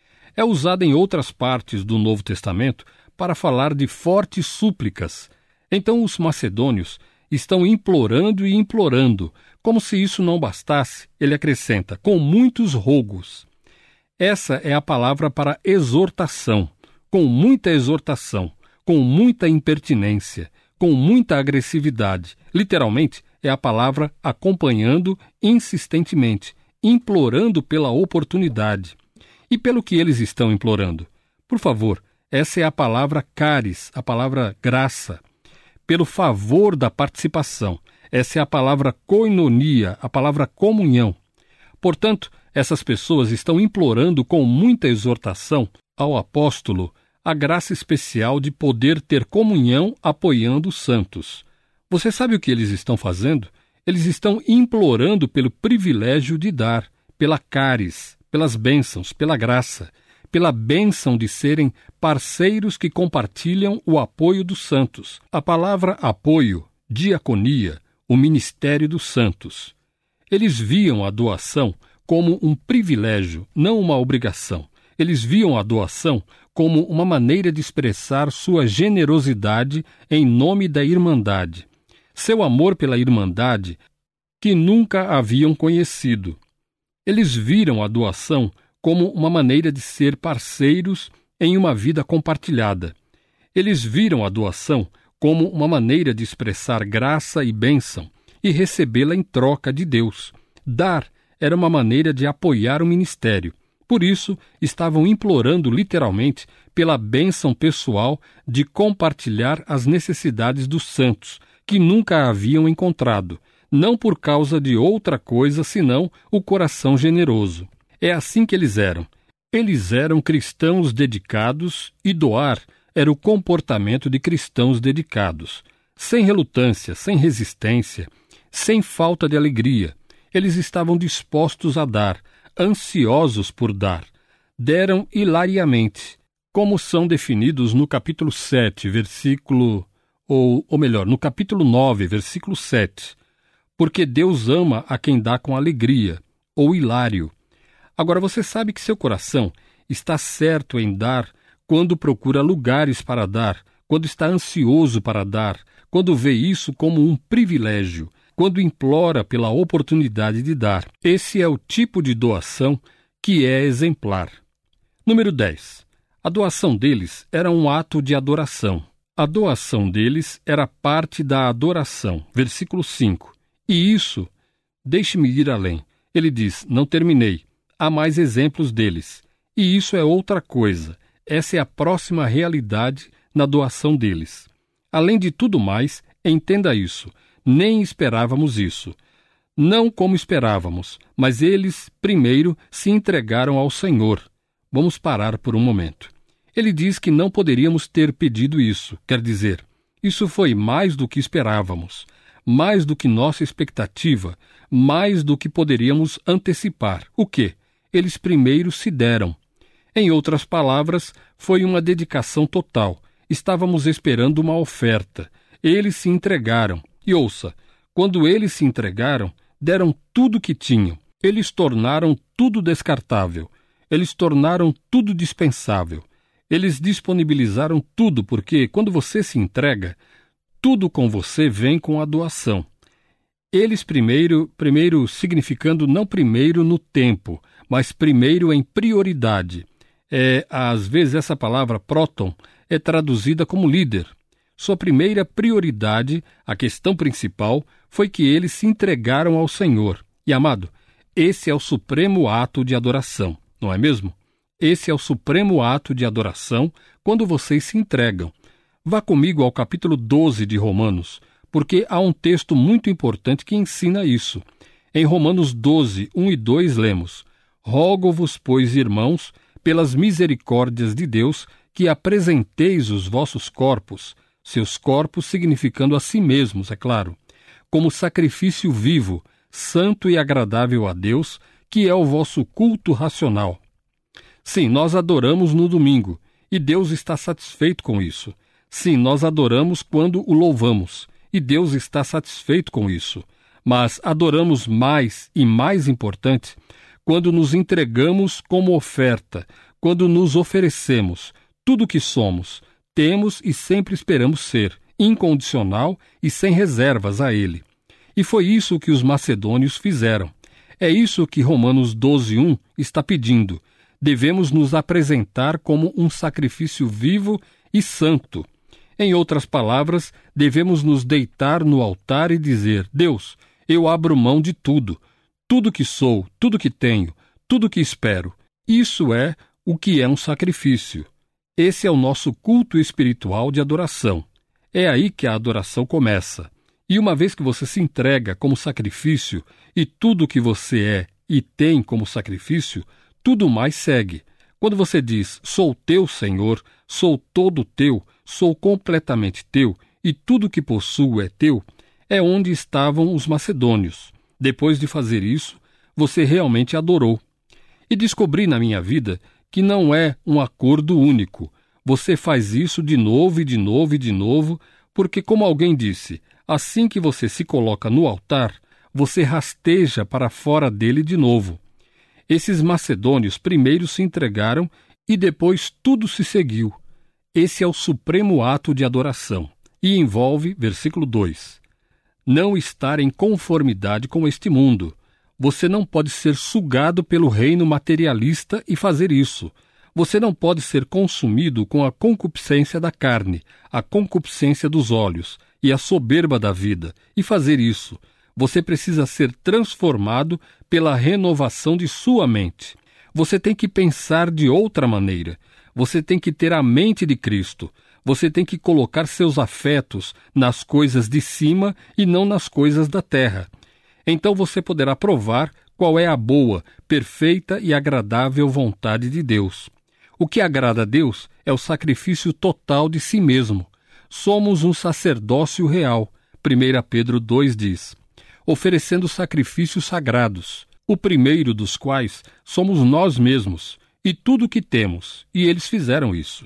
É usada em outras partes do Novo Testamento para falar de fortes súplicas. Então os macedônios estão implorando e implorando. Como se isso não bastasse, ele acrescenta, com muitos rogos. Essa é a palavra para exortação, com muita exortação, com muita impertinência, com muita agressividade. Literalmente, é a palavra acompanhando insistentemente, implorando pela oportunidade. E pelo que eles estão implorando? Por favor, essa é a palavra caris, a palavra graça. Pelo favor da participação. Essa é a palavra koinonia, a palavra comunhão. Portanto, essas pessoas estão implorando com muita exortação ao apóstolo a graça especial de poder ter comunhão apoiando os santos. Você sabe o que eles estão fazendo? Eles estão implorando pelo privilégio de dar, pela caris, pelas bênçãos, pela graça, pela bênção de serem parceiros que compartilham o apoio dos santos. A palavra apoio, diaconia, o ministério dos santos. Eles viam a doação como um privilégio, não uma obrigação. Eles viam a doação como uma maneira de expressar sua generosidade em nome da Irmandade, seu amor pela Irmandade que nunca haviam conhecido. Eles viram a doação como uma maneira de ser parceiros em uma vida compartilhada. Eles viram a doação como uma maneira de expressar graça e bênção e recebê-la em troca de Deus. Dar era uma maneira de apoiar o ministério. Por isso, estavam implorando literalmente pela bênção pessoal de compartilhar as necessidades dos santos, que nunca haviam encontrado, não por causa de outra coisa senão o coração generoso. É assim que eles eram. Eles eram cristãos dedicados e doar era o comportamento de cristãos dedicados. Sem relutância, sem resistência, sem falta de alegria. Eles estavam dispostos a dar, ansiosos por dar. Deram hilariamente, como são definidos no capítulo 7, versículo... ou melhor, no capítulo 9, versículo 7. Porque Deus ama a quem dá com alegria, ou hilário. Agora, você sabe que seu coração está certo em dar quando procura lugares para dar, quando está ansioso para dar, quando vê isso como um privilégio, quando implora pela oportunidade de dar. Esse é o tipo de doação que é exemplar. Número 10. A doação deles era um ato de adoração. A doação deles era parte da adoração. Versículo 5. E isso, deixe-me ir além. Ele diz, não terminei. Há mais exemplos deles. E isso é outra coisa. Essa é a próxima realidade na doação deles. Além de tudo mais, entenda isso. Nem esperávamos isso. Não como esperávamos, mas eles, primeiro, se entregaram ao Senhor. Vamos parar por um momento. Ele diz que não poderíamos ter pedido isso. Quer dizer, isso foi mais do que esperávamos, mais do que nossa expectativa, mais do que poderíamos antecipar. O quê? Eles primeiro se deram. Em outras palavras, foi uma dedicação total. Estávamos esperando uma oferta. Eles se entregaram. E ouça, quando eles se entregaram, deram tudo que tinham. Eles tornaram tudo descartável. Eles tornaram tudo dispensável. Eles disponibilizaram tudo, porque quando você se entrega, tudo com você vem com a doação. Eles primeiro significando não primeiro no tempo, mas primeiro em prioridade. Às vezes essa palavra próton é traduzida como líder. Sua primeira prioridade, a questão principal, foi que eles se entregaram ao Senhor. E, amado, esse é o supremo ato de adoração, não é mesmo? Esse é o supremo ato de adoração quando vocês se entregam. Vá comigo ao capítulo 12 de Romanos, porque há um texto muito importante que ensina isso. Em Romanos 12, 1 e 2 lemos: Rogo-vos, pois, irmãos, pelas misericórdias de Deus, que apresenteis os vossos corpos, seus corpos significando a si mesmos, é claro, como sacrifício vivo, santo e agradável a Deus, que é o vosso culto racional. Sim, nós adoramos no domingo, e Deus está satisfeito com isso. Sim, nós adoramos quando o louvamos, e Deus está satisfeito com isso. Mas adoramos mais e mais importante quando nos entregamos como oferta, quando nos oferecemos tudo o que somos, temos e sempre esperamos ser, incondicional e sem reservas a Ele. E foi isso que os macedônios fizeram. É isso que Romanos 12:1 está pedindo. Devemos nos apresentar como um sacrifício vivo e santo. Em outras palavras, devemos nos deitar no altar e dizer: Deus, eu abro mão de tudo, tudo que sou, tudo que tenho, tudo que espero. Isso é o que é um sacrifício. Esse é o nosso culto espiritual de adoração. É aí que a adoração começa. E uma vez que você se entrega como sacrifício, e tudo que você é e tem como sacrifício, tudo mais segue. Quando você diz, sou teu, Senhor, sou todo teu, sou completamente teu, e tudo que possuo é teu, é onde estavam os macedônios. Depois de fazer isso, você realmente adorou. E descobri na minha vida que não é um acordo único. Você faz isso de novo e de novo e de novo, porque, como alguém disse, assim que você se coloca no altar, você rasteja para fora dele de novo. Esses macedônios primeiro se entregaram e depois tudo se seguiu. Esse é o supremo ato de adoração e envolve, versículo 2, não estar em conformidade com este mundo. Você não pode ser sugado pelo reino materialista e fazer isso. Você não pode ser consumido com a concupiscência da carne, a concupiscência dos olhos e a soberba da vida e fazer isso. Você precisa ser transformado pela renovação de sua mente. Você tem que pensar de outra maneira. Você tem que ter a mente de Cristo. Você tem que colocar seus afetos nas coisas de cima e não nas coisas da terra. Então você poderá provar qual é a boa, perfeita e agradável vontade de Deus. O que agrada a Deus é o sacrifício total de si mesmo. Somos um sacerdócio real. 1 Pedro 2 diz, oferecendo sacrifícios sagrados, o primeiro dos quais somos nós mesmos, e tudo o que temos, e eles fizeram isso.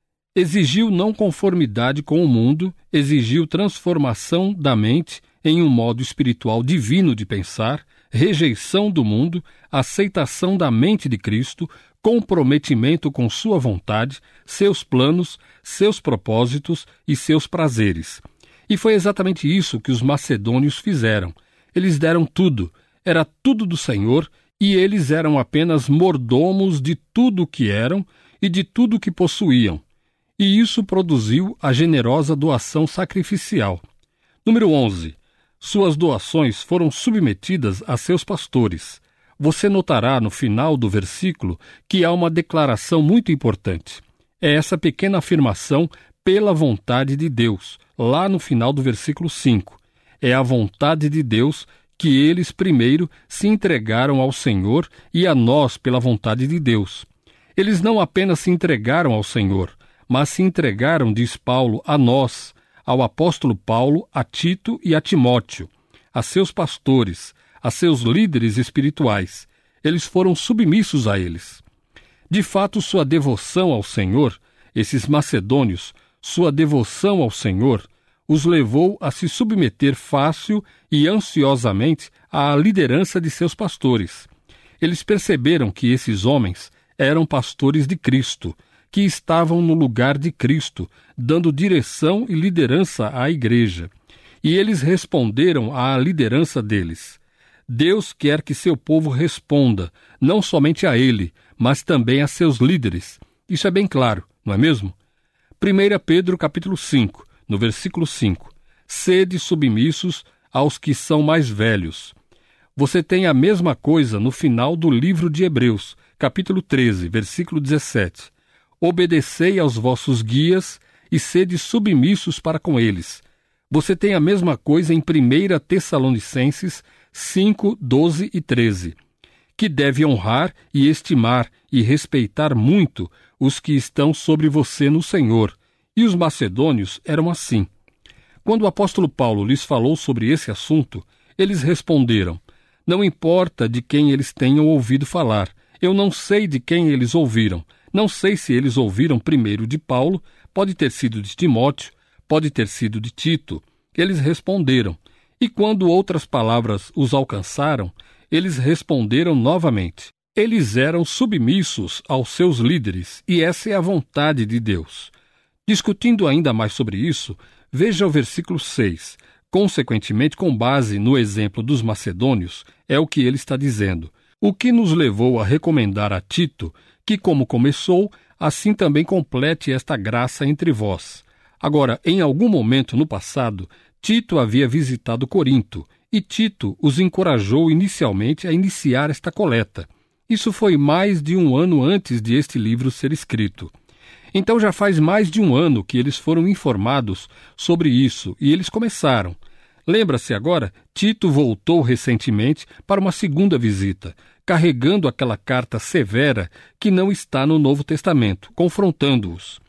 Exigiu não conformidade com o mundo, exigiu transformação da mente em um modo espiritual divino de pensar, rejeição do mundo, aceitação da mente de Cristo, comprometimento com sua vontade, seus planos, seus propósitos e seus prazeres. E foi exatamente isso que os macedônios fizeram. Eles deram tudo, era tudo do Senhor, e eles eram apenas mordomos de tudo o que eram, e de tudo o que possuíam, e isso produziu a generosa doação sacrificial. Número 11. Suas doações foram submetidas a seus pastores. Você notará no final do versículo que há uma declaração muito importante. É essa pequena afirmação pela vontade de Deus, lá no final do versículo 5. É a vontade de Deus que eles primeiro se entregaram ao Senhor e a nós pela vontade de Deus. Eles não apenas se entregaram ao Senhor, mas se entregaram, diz Paulo, a nós, ao apóstolo Paulo, a Tito e a Timóteo, a seus pastores, a seus líderes espirituais. Eles foram submissos a eles. De fato, sua devoção ao Senhor, esses macedônios, sua devoção ao Senhor, os levou a se submeter fácil e ansiosamente à liderança de seus pastores. Eles perceberam que esses homens eram pastores de Cristo, que estavam no lugar de Cristo, dando direção e liderança à igreja. E eles responderam à liderança deles. Deus quer que seu povo responda, não somente a ele, mas também a seus líderes. Isso é bem claro, não é mesmo? 1 Pedro capítulo 5, no versículo 5. Sede submissos aos que são mais velhos. Você tem a mesma coisa no final do livro de Hebreus, capítulo 13, versículo 17. Obedecei aos vossos guias e sede submissos para com eles. Você tem a mesma coisa em 1 Tessalonicenses 5, 12 e 13. Que deve honrar e estimar e respeitar muito os que estão sobre você no Senhor. E os macedônios eram assim. Quando o apóstolo Paulo lhes falou sobre esse assunto, eles responderam: não importa de quem eles tenham ouvido falar, eu não sei de quem eles ouviram. Não sei se eles ouviram primeiro de Paulo, pode ter sido de Timóteo, pode ter sido de Tito. Eles responderam. E quando outras palavras os alcançaram, eles responderam novamente. Eles eram submissos aos seus líderes, e essa é a vontade de Deus. Discutindo ainda mais sobre isso, veja o versículo 6. Consequentemente, com base no exemplo dos macedônios, é o que ele está dizendo. O que nos levou a recomendar a Tito que, como começou, assim também complete esta graça entre vós. Agora, em algum momento no passado, Tito havia visitado Corinto, e Tito os encorajou inicialmente a iniciar esta coleta. Isso foi mais de um ano antes de este livro ser escrito. Então já faz mais de um ano que eles foram informados sobre isso, e eles começaram. Lembra-se agora? Tito voltou recentemente para uma segunda visita, carregando aquela carta severa que não está no Novo Testamento, confrontando-os.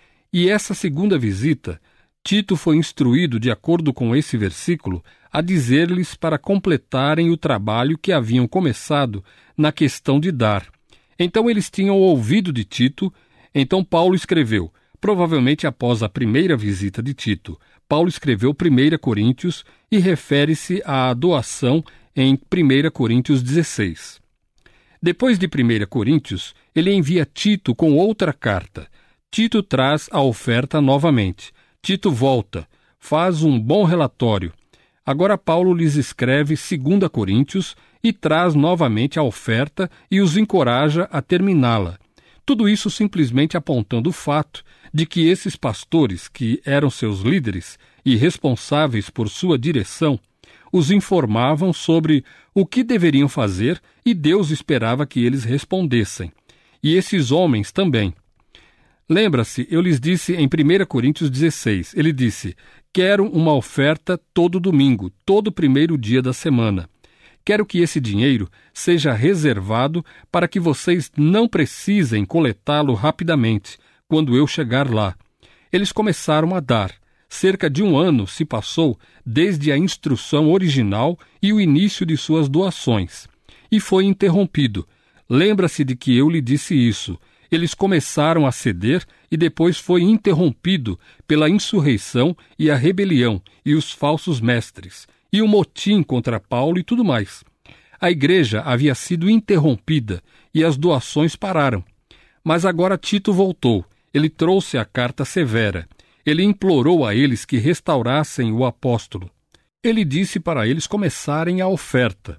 E essa segunda visita, Tito foi instruído, de acordo com esse versículo, a dizer-lhes para completarem o trabalho que haviam começado na questão de dar. Então eles tinham ouvido de Tito, então Paulo escreveu, provavelmente após a primeira visita de Tito, Paulo escreveu 1 Coríntios e refere-se à doação em 1 Coríntios 16. Depois de 1 Coríntios, ele envia Tito com outra carta. Tito traz a oferta novamente. Tito volta, faz um bom relatório. Agora Paulo lhes escreve 2 Coríntios e traz novamente a oferta e os encoraja a terminá-la. Tudo isso simplesmente apontando o fato de que esses pastores, que eram seus líderes e responsáveis por sua direção, os informavam sobre o que deveriam fazer e Deus esperava que eles respondessem. E esses homens também. Lembra-se, eu lhes disse em 1 Coríntios 16, ele disse, quero uma oferta todo domingo, todo primeiro dia da semana. Quero que esse dinheiro seja reservado para que vocês não precisem coletá-lo rapidamente, quando eu chegar lá. Eles começaram a dar. Cerca de um ano se passou desde a instrução original e o início de suas doações. E foi interrompido. Lembra-se de que eu lhe disse isso. Eles começaram a ceder e depois foi interrompido pela insurreição e a rebelião e os falsos mestres, e o motim contra Paulo e tudo mais. A igreja havia sido interrompida e as doações pararam. Mas agora Tito voltou. Ele trouxe a carta severa. Ele implorou a eles que restaurassem o apóstolo. Ele disse para eles começarem a oferta.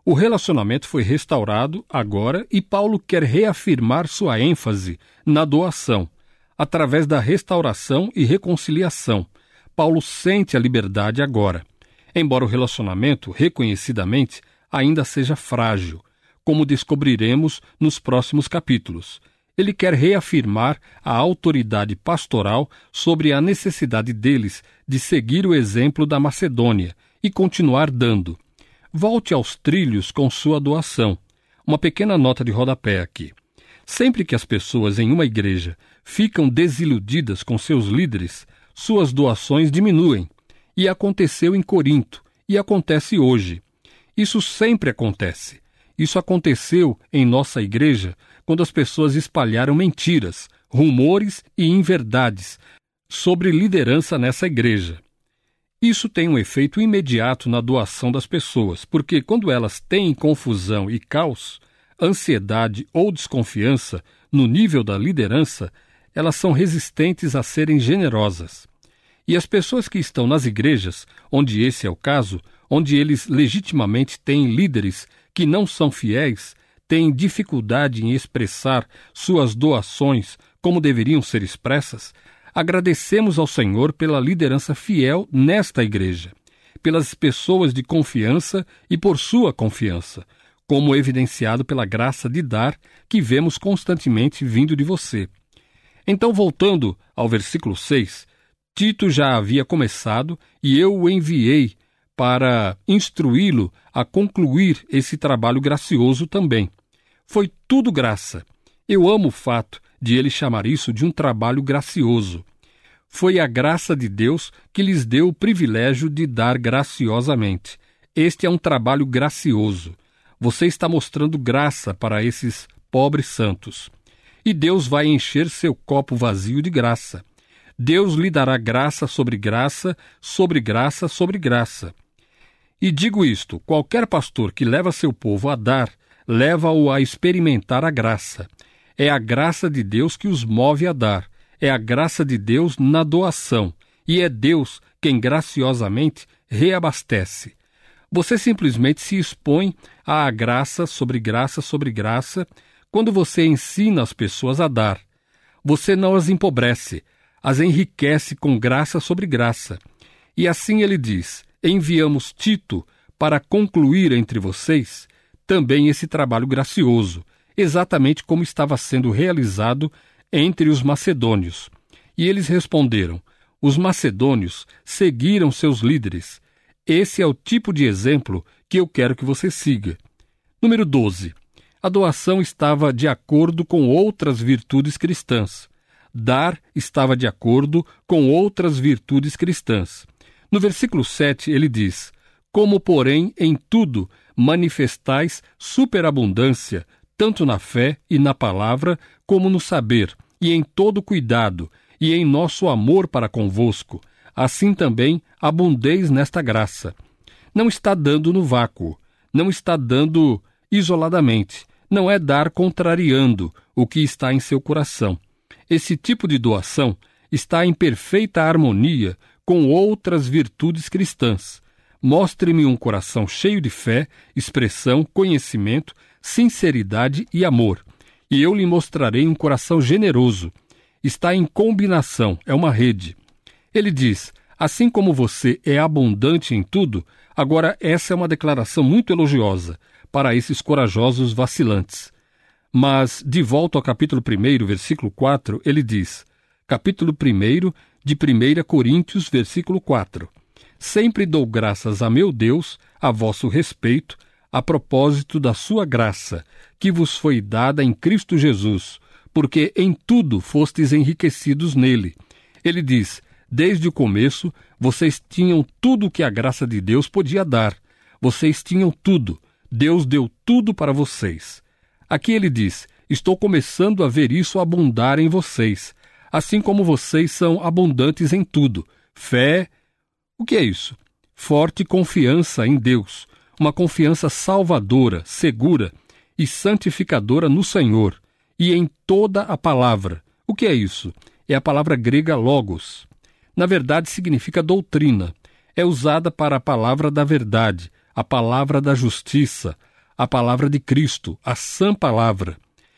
O relacionamento foi restaurado agora e Paulo quer reafirmar sua ênfase na doação. Através da restauração e reconciliação, Paulo sente a liberdade agora. Embora o relacionamento, reconhecidamente, ainda seja frágil, como descobriremos nos próximos capítulos. Ele quer reafirmar a autoridade pastoral sobre a necessidade deles de seguir o exemplo da Macedônia e continuar dando. Volte aos trilhos com sua doação. Uma pequena nota de rodapé aqui. Sempre que as pessoas em uma igreja ficam desiludidas com seus líderes, suas doações diminuem. E aconteceu em Corinto, e acontece hoje. Isso sempre acontece. Isso aconteceu em nossa igreja quando as pessoas espalharam mentiras, rumores e inverdades sobre liderança nessa igreja. Isso tem um efeito imediato na doação das pessoas, porque quando elas têm confusão e caos, ansiedade ou desconfiança no nível da liderança, elas são resistentes a serem generosas. E as pessoas que estão nas igrejas, onde esse é o caso, onde eles legitimamente têm líderes que não são fiéis, têm dificuldade em expressar suas doações como deveriam ser expressas, agradecemos ao Senhor pela liderança fiel nesta igreja, pelas pessoas de confiança e por sua confiança, como evidenciado pela graça de dar que vemos constantemente vindo de você. Então, voltando ao versículo 6, Tito já havia começado e eu o enviei para instruí-lo a concluir esse trabalho gracioso também. Foi tudo graça. Eu amo o fato de ele chamar isso de um trabalho gracioso. Foi a graça de Deus que lhes deu o privilégio de dar graciosamente. Este é um trabalho gracioso. Você está mostrando graça para esses pobres santos. E Deus vai encher seu copo vazio de graça. Deus lhe dará graça sobre graça, sobre graça, sobre graça. E digo isto, qualquer pastor que leva seu povo a dar, leva-o a experimentar a graça. É a graça de Deus que os move a dar. É a graça de Deus na doação. E é Deus quem graciosamente reabastece. Você simplesmente se expõe à graça sobre graça sobre graça quando você ensina as pessoas a dar. Você não as empobrece, as enriquece com graça sobre graça. E assim ele diz, enviamos Tito para concluir entre vocês também esse trabalho gracioso, exatamente como estava sendo realizado entre os macedônios. E eles responderam, os macedônios seguiram seus líderes. Esse é o tipo de exemplo que eu quero que você siga. Número 12. A doação estava de acordo com outras virtudes cristãs. Dar estava de acordo com outras virtudes cristãs. No versículo 7 ele diz, como porém em tudo manifestais superabundância, tanto na fé e na palavra, como no saber, e em todo cuidado, e em nosso amor para convosco, assim também abundeis nesta graça. Não está dando no vácuo, não está dando isoladamente, não é dar contrariando o que está em seu coração. Esse tipo de doação está em perfeita harmonia com outras virtudes cristãs. Mostre-me um coração cheio de fé, expressão, conhecimento, sinceridade e amor, e eu lhe mostrarei um coração generoso. Está em combinação, é uma rede. Ele diz, assim como você é abundante em tudo, agora essa é uma declaração muito elogiosa para esses corajosos vacilantes. Mas, de volta ao capítulo 1, versículo 4, ele diz, capítulo 1 de 1 Coríntios, versículo 4, sempre dou graças a meu Deus, a vosso respeito, a propósito da sua graça, que vos foi dada em Cristo Jesus, porque em tudo fostes enriquecidos nele. Ele diz, desde o começo, vocês tinham tudo o que a graça de Deus podia dar. Vocês tinham tudo. Deus deu tudo para vocês. Aqui ele diz, estou começando a ver isso abundar em vocês, assim como vocês são abundantes em tudo. Fé, o que é isso? Forte confiança em Deus, uma confiança salvadora, segura e santificadora no Senhor e em toda a palavra. O que é isso? É a palavra grega logos. Na verdade, significa doutrina. É usada para a palavra da verdade, a palavra da justiça, a palavra de Cristo, a sã palavra.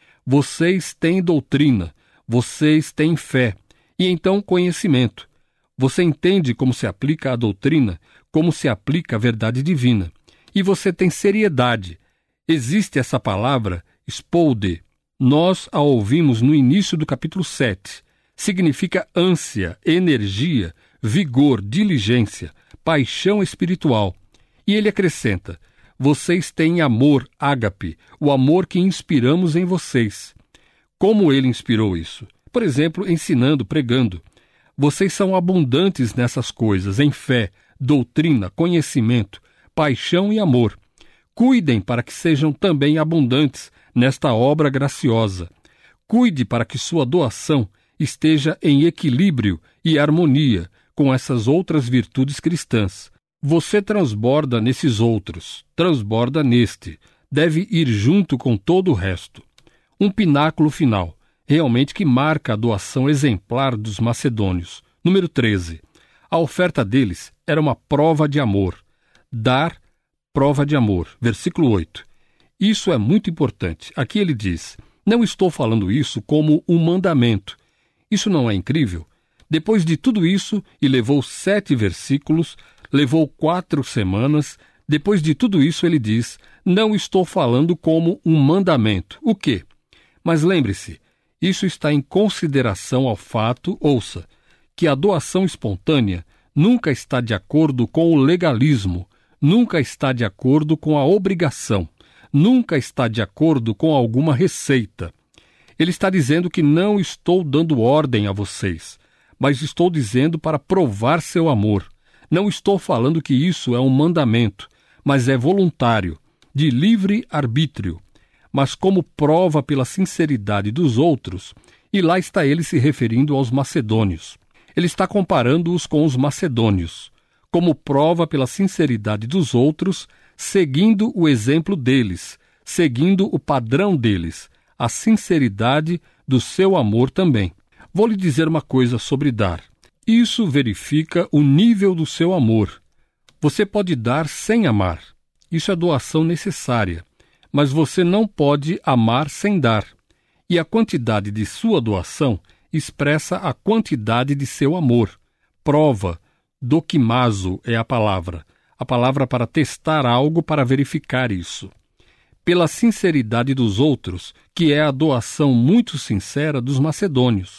Vocês têm doutrina, vocês têm fé, e então conhecimento. Você entende como se aplica a doutrina, como se aplica a verdade divina. E você tem seriedade. Existe essa palavra, spoude. Nós a ouvimos no início do capítulo 7. Significa ânsia, energia, vigor, diligência, paixão espiritual. E ele acrescenta: vocês têm amor, ágape, o amor que inspiramos em vocês. Como ele inspirou isso? Por exemplo, ensinando, pregando. Vocês são abundantes nessas coisas, em fé, doutrina, conhecimento, paixão e amor. Cuidem para que sejam também abundantes nesta obra graciosa. Cuide para que sua doação esteja em equilíbrio e harmonia com essas outras virtudes cristãs. Você transborda nesses outros, transborda neste, deve ir junto com todo o resto. Um pináculo final, realmente que marca a doação exemplar dos macedônios. Número 13. A oferta deles era uma prova de amor. Dar, prova de amor. Versículo 8. Isso é muito importante. Aqui ele diz: não estou falando isso como um mandamento. Isso não é incrível? Depois de tudo isso, e levou 7 versículos, levou 4 semanas, depois de tudo isso ele diz: não estou falando como um mandamento. O quê? Mas lembre-se, isso está em consideração ao fato, ouça, que a doação espontânea nunca está de acordo com o legalismo, nunca está de acordo com a obrigação, nunca está de acordo com alguma receita. Ele está dizendo que não estou dando ordem a vocês, mas estou dizendo para provar seu amor. Não estou falando que isso é um mandamento, mas é voluntário, de livre arbítrio, mas como prova pela sinceridade dos outros, e lá está ele se referindo aos macedônios. Ele está comparando-os com os macedônios, como prova pela sinceridade dos outros, seguindo o exemplo deles, seguindo o padrão deles, a sinceridade do seu amor também. Vou lhe dizer uma coisa sobre dar. Isso verifica o nível do seu amor. Você pode dar sem amar. Isso é doação necessária. Mas você não pode amar sem dar. E a quantidade de sua doação expressa a quantidade de seu amor. Prova, dokimazo é a palavra para testar algo, para verificar isso. Pela sinceridade dos outros, que é a doação muito sincera dos macedônios.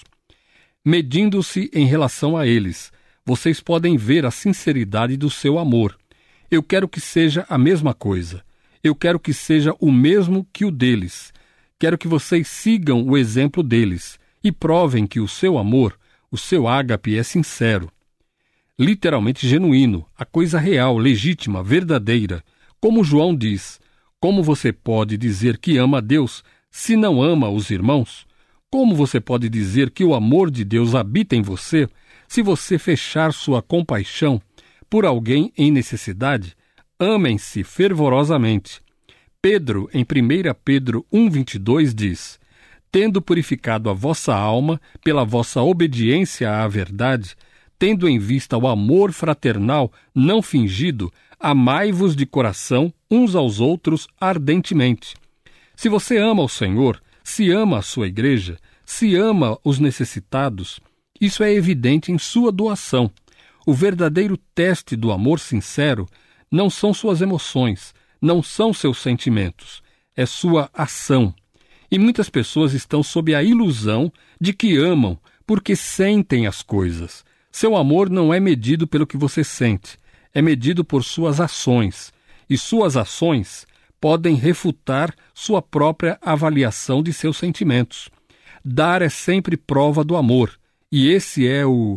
Medindo-se em relação a eles, vocês podem ver a sinceridade do seu amor. Eu quero que seja a mesma coisa. Eu quero que seja o mesmo que o deles. Quero que vocês sigam o exemplo deles e provem que o seu amor, o seu ágape é sincero. Literalmente genuíno, a coisa real, legítima, verdadeira. Como João diz: como você pode dizer que ama a Deus se não ama os irmãos? Como você pode dizer que o amor de Deus habita em você se você fechar sua compaixão por alguém em necessidade? Amem-se fervorosamente. Pedro, em 1 Pedro 1,22, diz: tendo purificado a vossa alma pela vossa obediência à verdade, tendo em vista o amor fraternal não fingido, amai-vos de coração uns aos outros ardentemente. Se você ama o Senhor, se ama a sua igreja, se ama os necessitados, isso é evidente em sua doação. O verdadeiro teste do amor sincero não são suas emoções, não são seus sentimentos, é sua ação. E muitas pessoas estão sob a ilusão de que amam porque sentem as coisas. Seu amor não é medido pelo que você sente, é medido por suas ações. E suas ações podem refutar sua própria avaliação de seus sentimentos. Dar é sempre prova do amor, e esse é o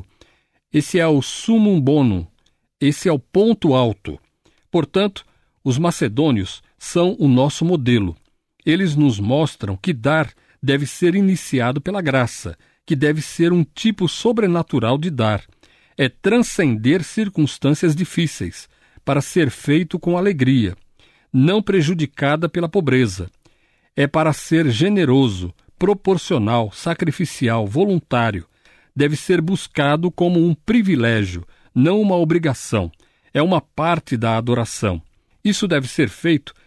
summum bonum, esse é o ponto alto. Portanto, os macedônios são o nosso modelo. Eles nos mostram que dar deve ser iniciado pela graça, que deve ser um tipo sobrenatural de dar. É transcender circunstâncias difíceis, para ser feito com alegria, não prejudicada pela pobreza. É para ser generoso, proporcional, sacrificial, voluntário. Deve ser buscado como um privilégio, não uma obrigação. É uma parte da adoração. Isso deve ser feito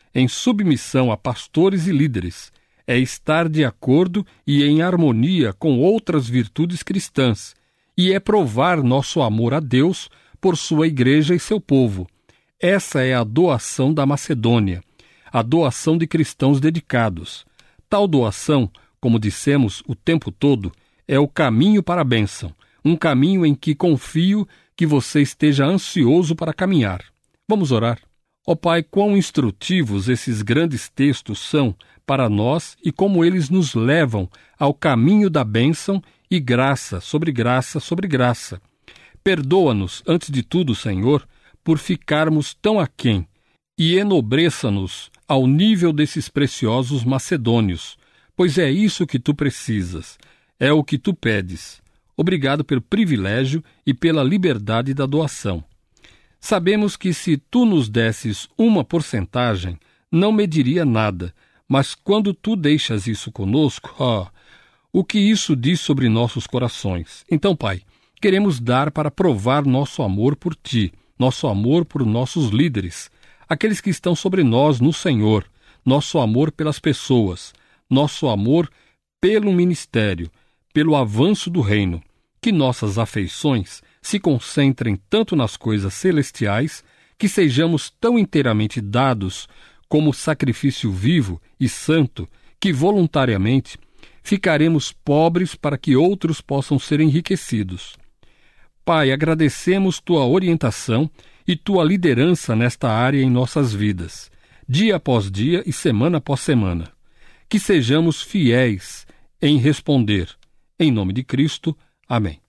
em submissão a pastores e líderes, é estar de acordo e em harmonia com outras virtudes cristãs, e é provar nosso amor a Deus por sua igreja e seu povo. Essa é a doação da Macedônia, a doação de cristãos dedicados. Tal doação, como dissemos o tempo todo, é o caminho para a bênção, um caminho em que confio que você esteja ansioso para caminhar. Vamos orar. Ó Pai, quão instrutivos esses grandes textos são para nós e como eles nos levam ao caminho da bênção e graça sobre graça sobre graça. Perdoa-nos, antes de tudo, Senhor, por ficarmos tão aquém, e enobreça-nos ao nível desses preciosos macedônios, pois é isso que tu precisas, é o que tu pedes. Obrigado pelo privilégio e pela liberdade da doação. Sabemos que se tu nos desses uma porcentagem, não mediria nada, mas quando tu deixas isso conosco, o que isso diz sobre nossos corações? Então, Pai, queremos dar para provar nosso amor por ti, nosso amor por nossos líderes, aqueles que estão sobre nós no Senhor, nosso amor pelas pessoas, nosso amor pelo ministério, pelo avanço do reino, que nossas afeições se concentrem tanto nas coisas celestiais, que sejamos tão inteiramente dados como sacrifício vivo e santo, que voluntariamente ficaremos pobres para que outros possam ser enriquecidos. Pai, agradecemos tua orientação e tua liderança nesta área em nossas vidas, dia após dia e semana após semana. Que sejamos fiéis em responder. Em nome de Cristo. Amém.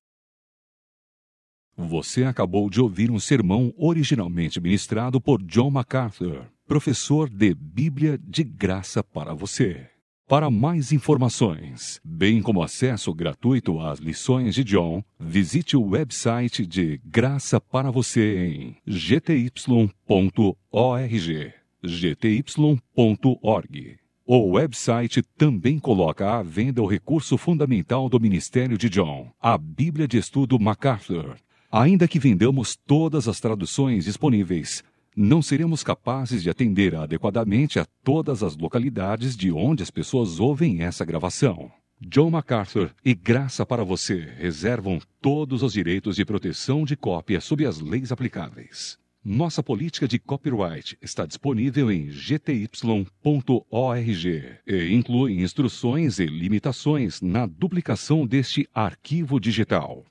Você acabou de ouvir um sermão originalmente ministrado por John MacArthur, professor de Bíblia de graça para você. Para mais informações, bem como acesso gratuito às lições de John, visite o website de Graça para Você em gty.org. gty.org. O website também coloca à venda o recurso fundamental do ministério de John, a Bíblia de Estudo MacArthur. Ainda que vendamos todas as traduções disponíveis, não seremos capazes de atender adequadamente a todas as localidades de onde as pessoas ouvem essa gravação. John MacArthur e Graça para Você reservam todos os direitos de proteção de cópia sob as leis aplicáveis. Nossa política de copyright está disponível em gty.org e inclui instruções e limitações na duplicação deste arquivo digital.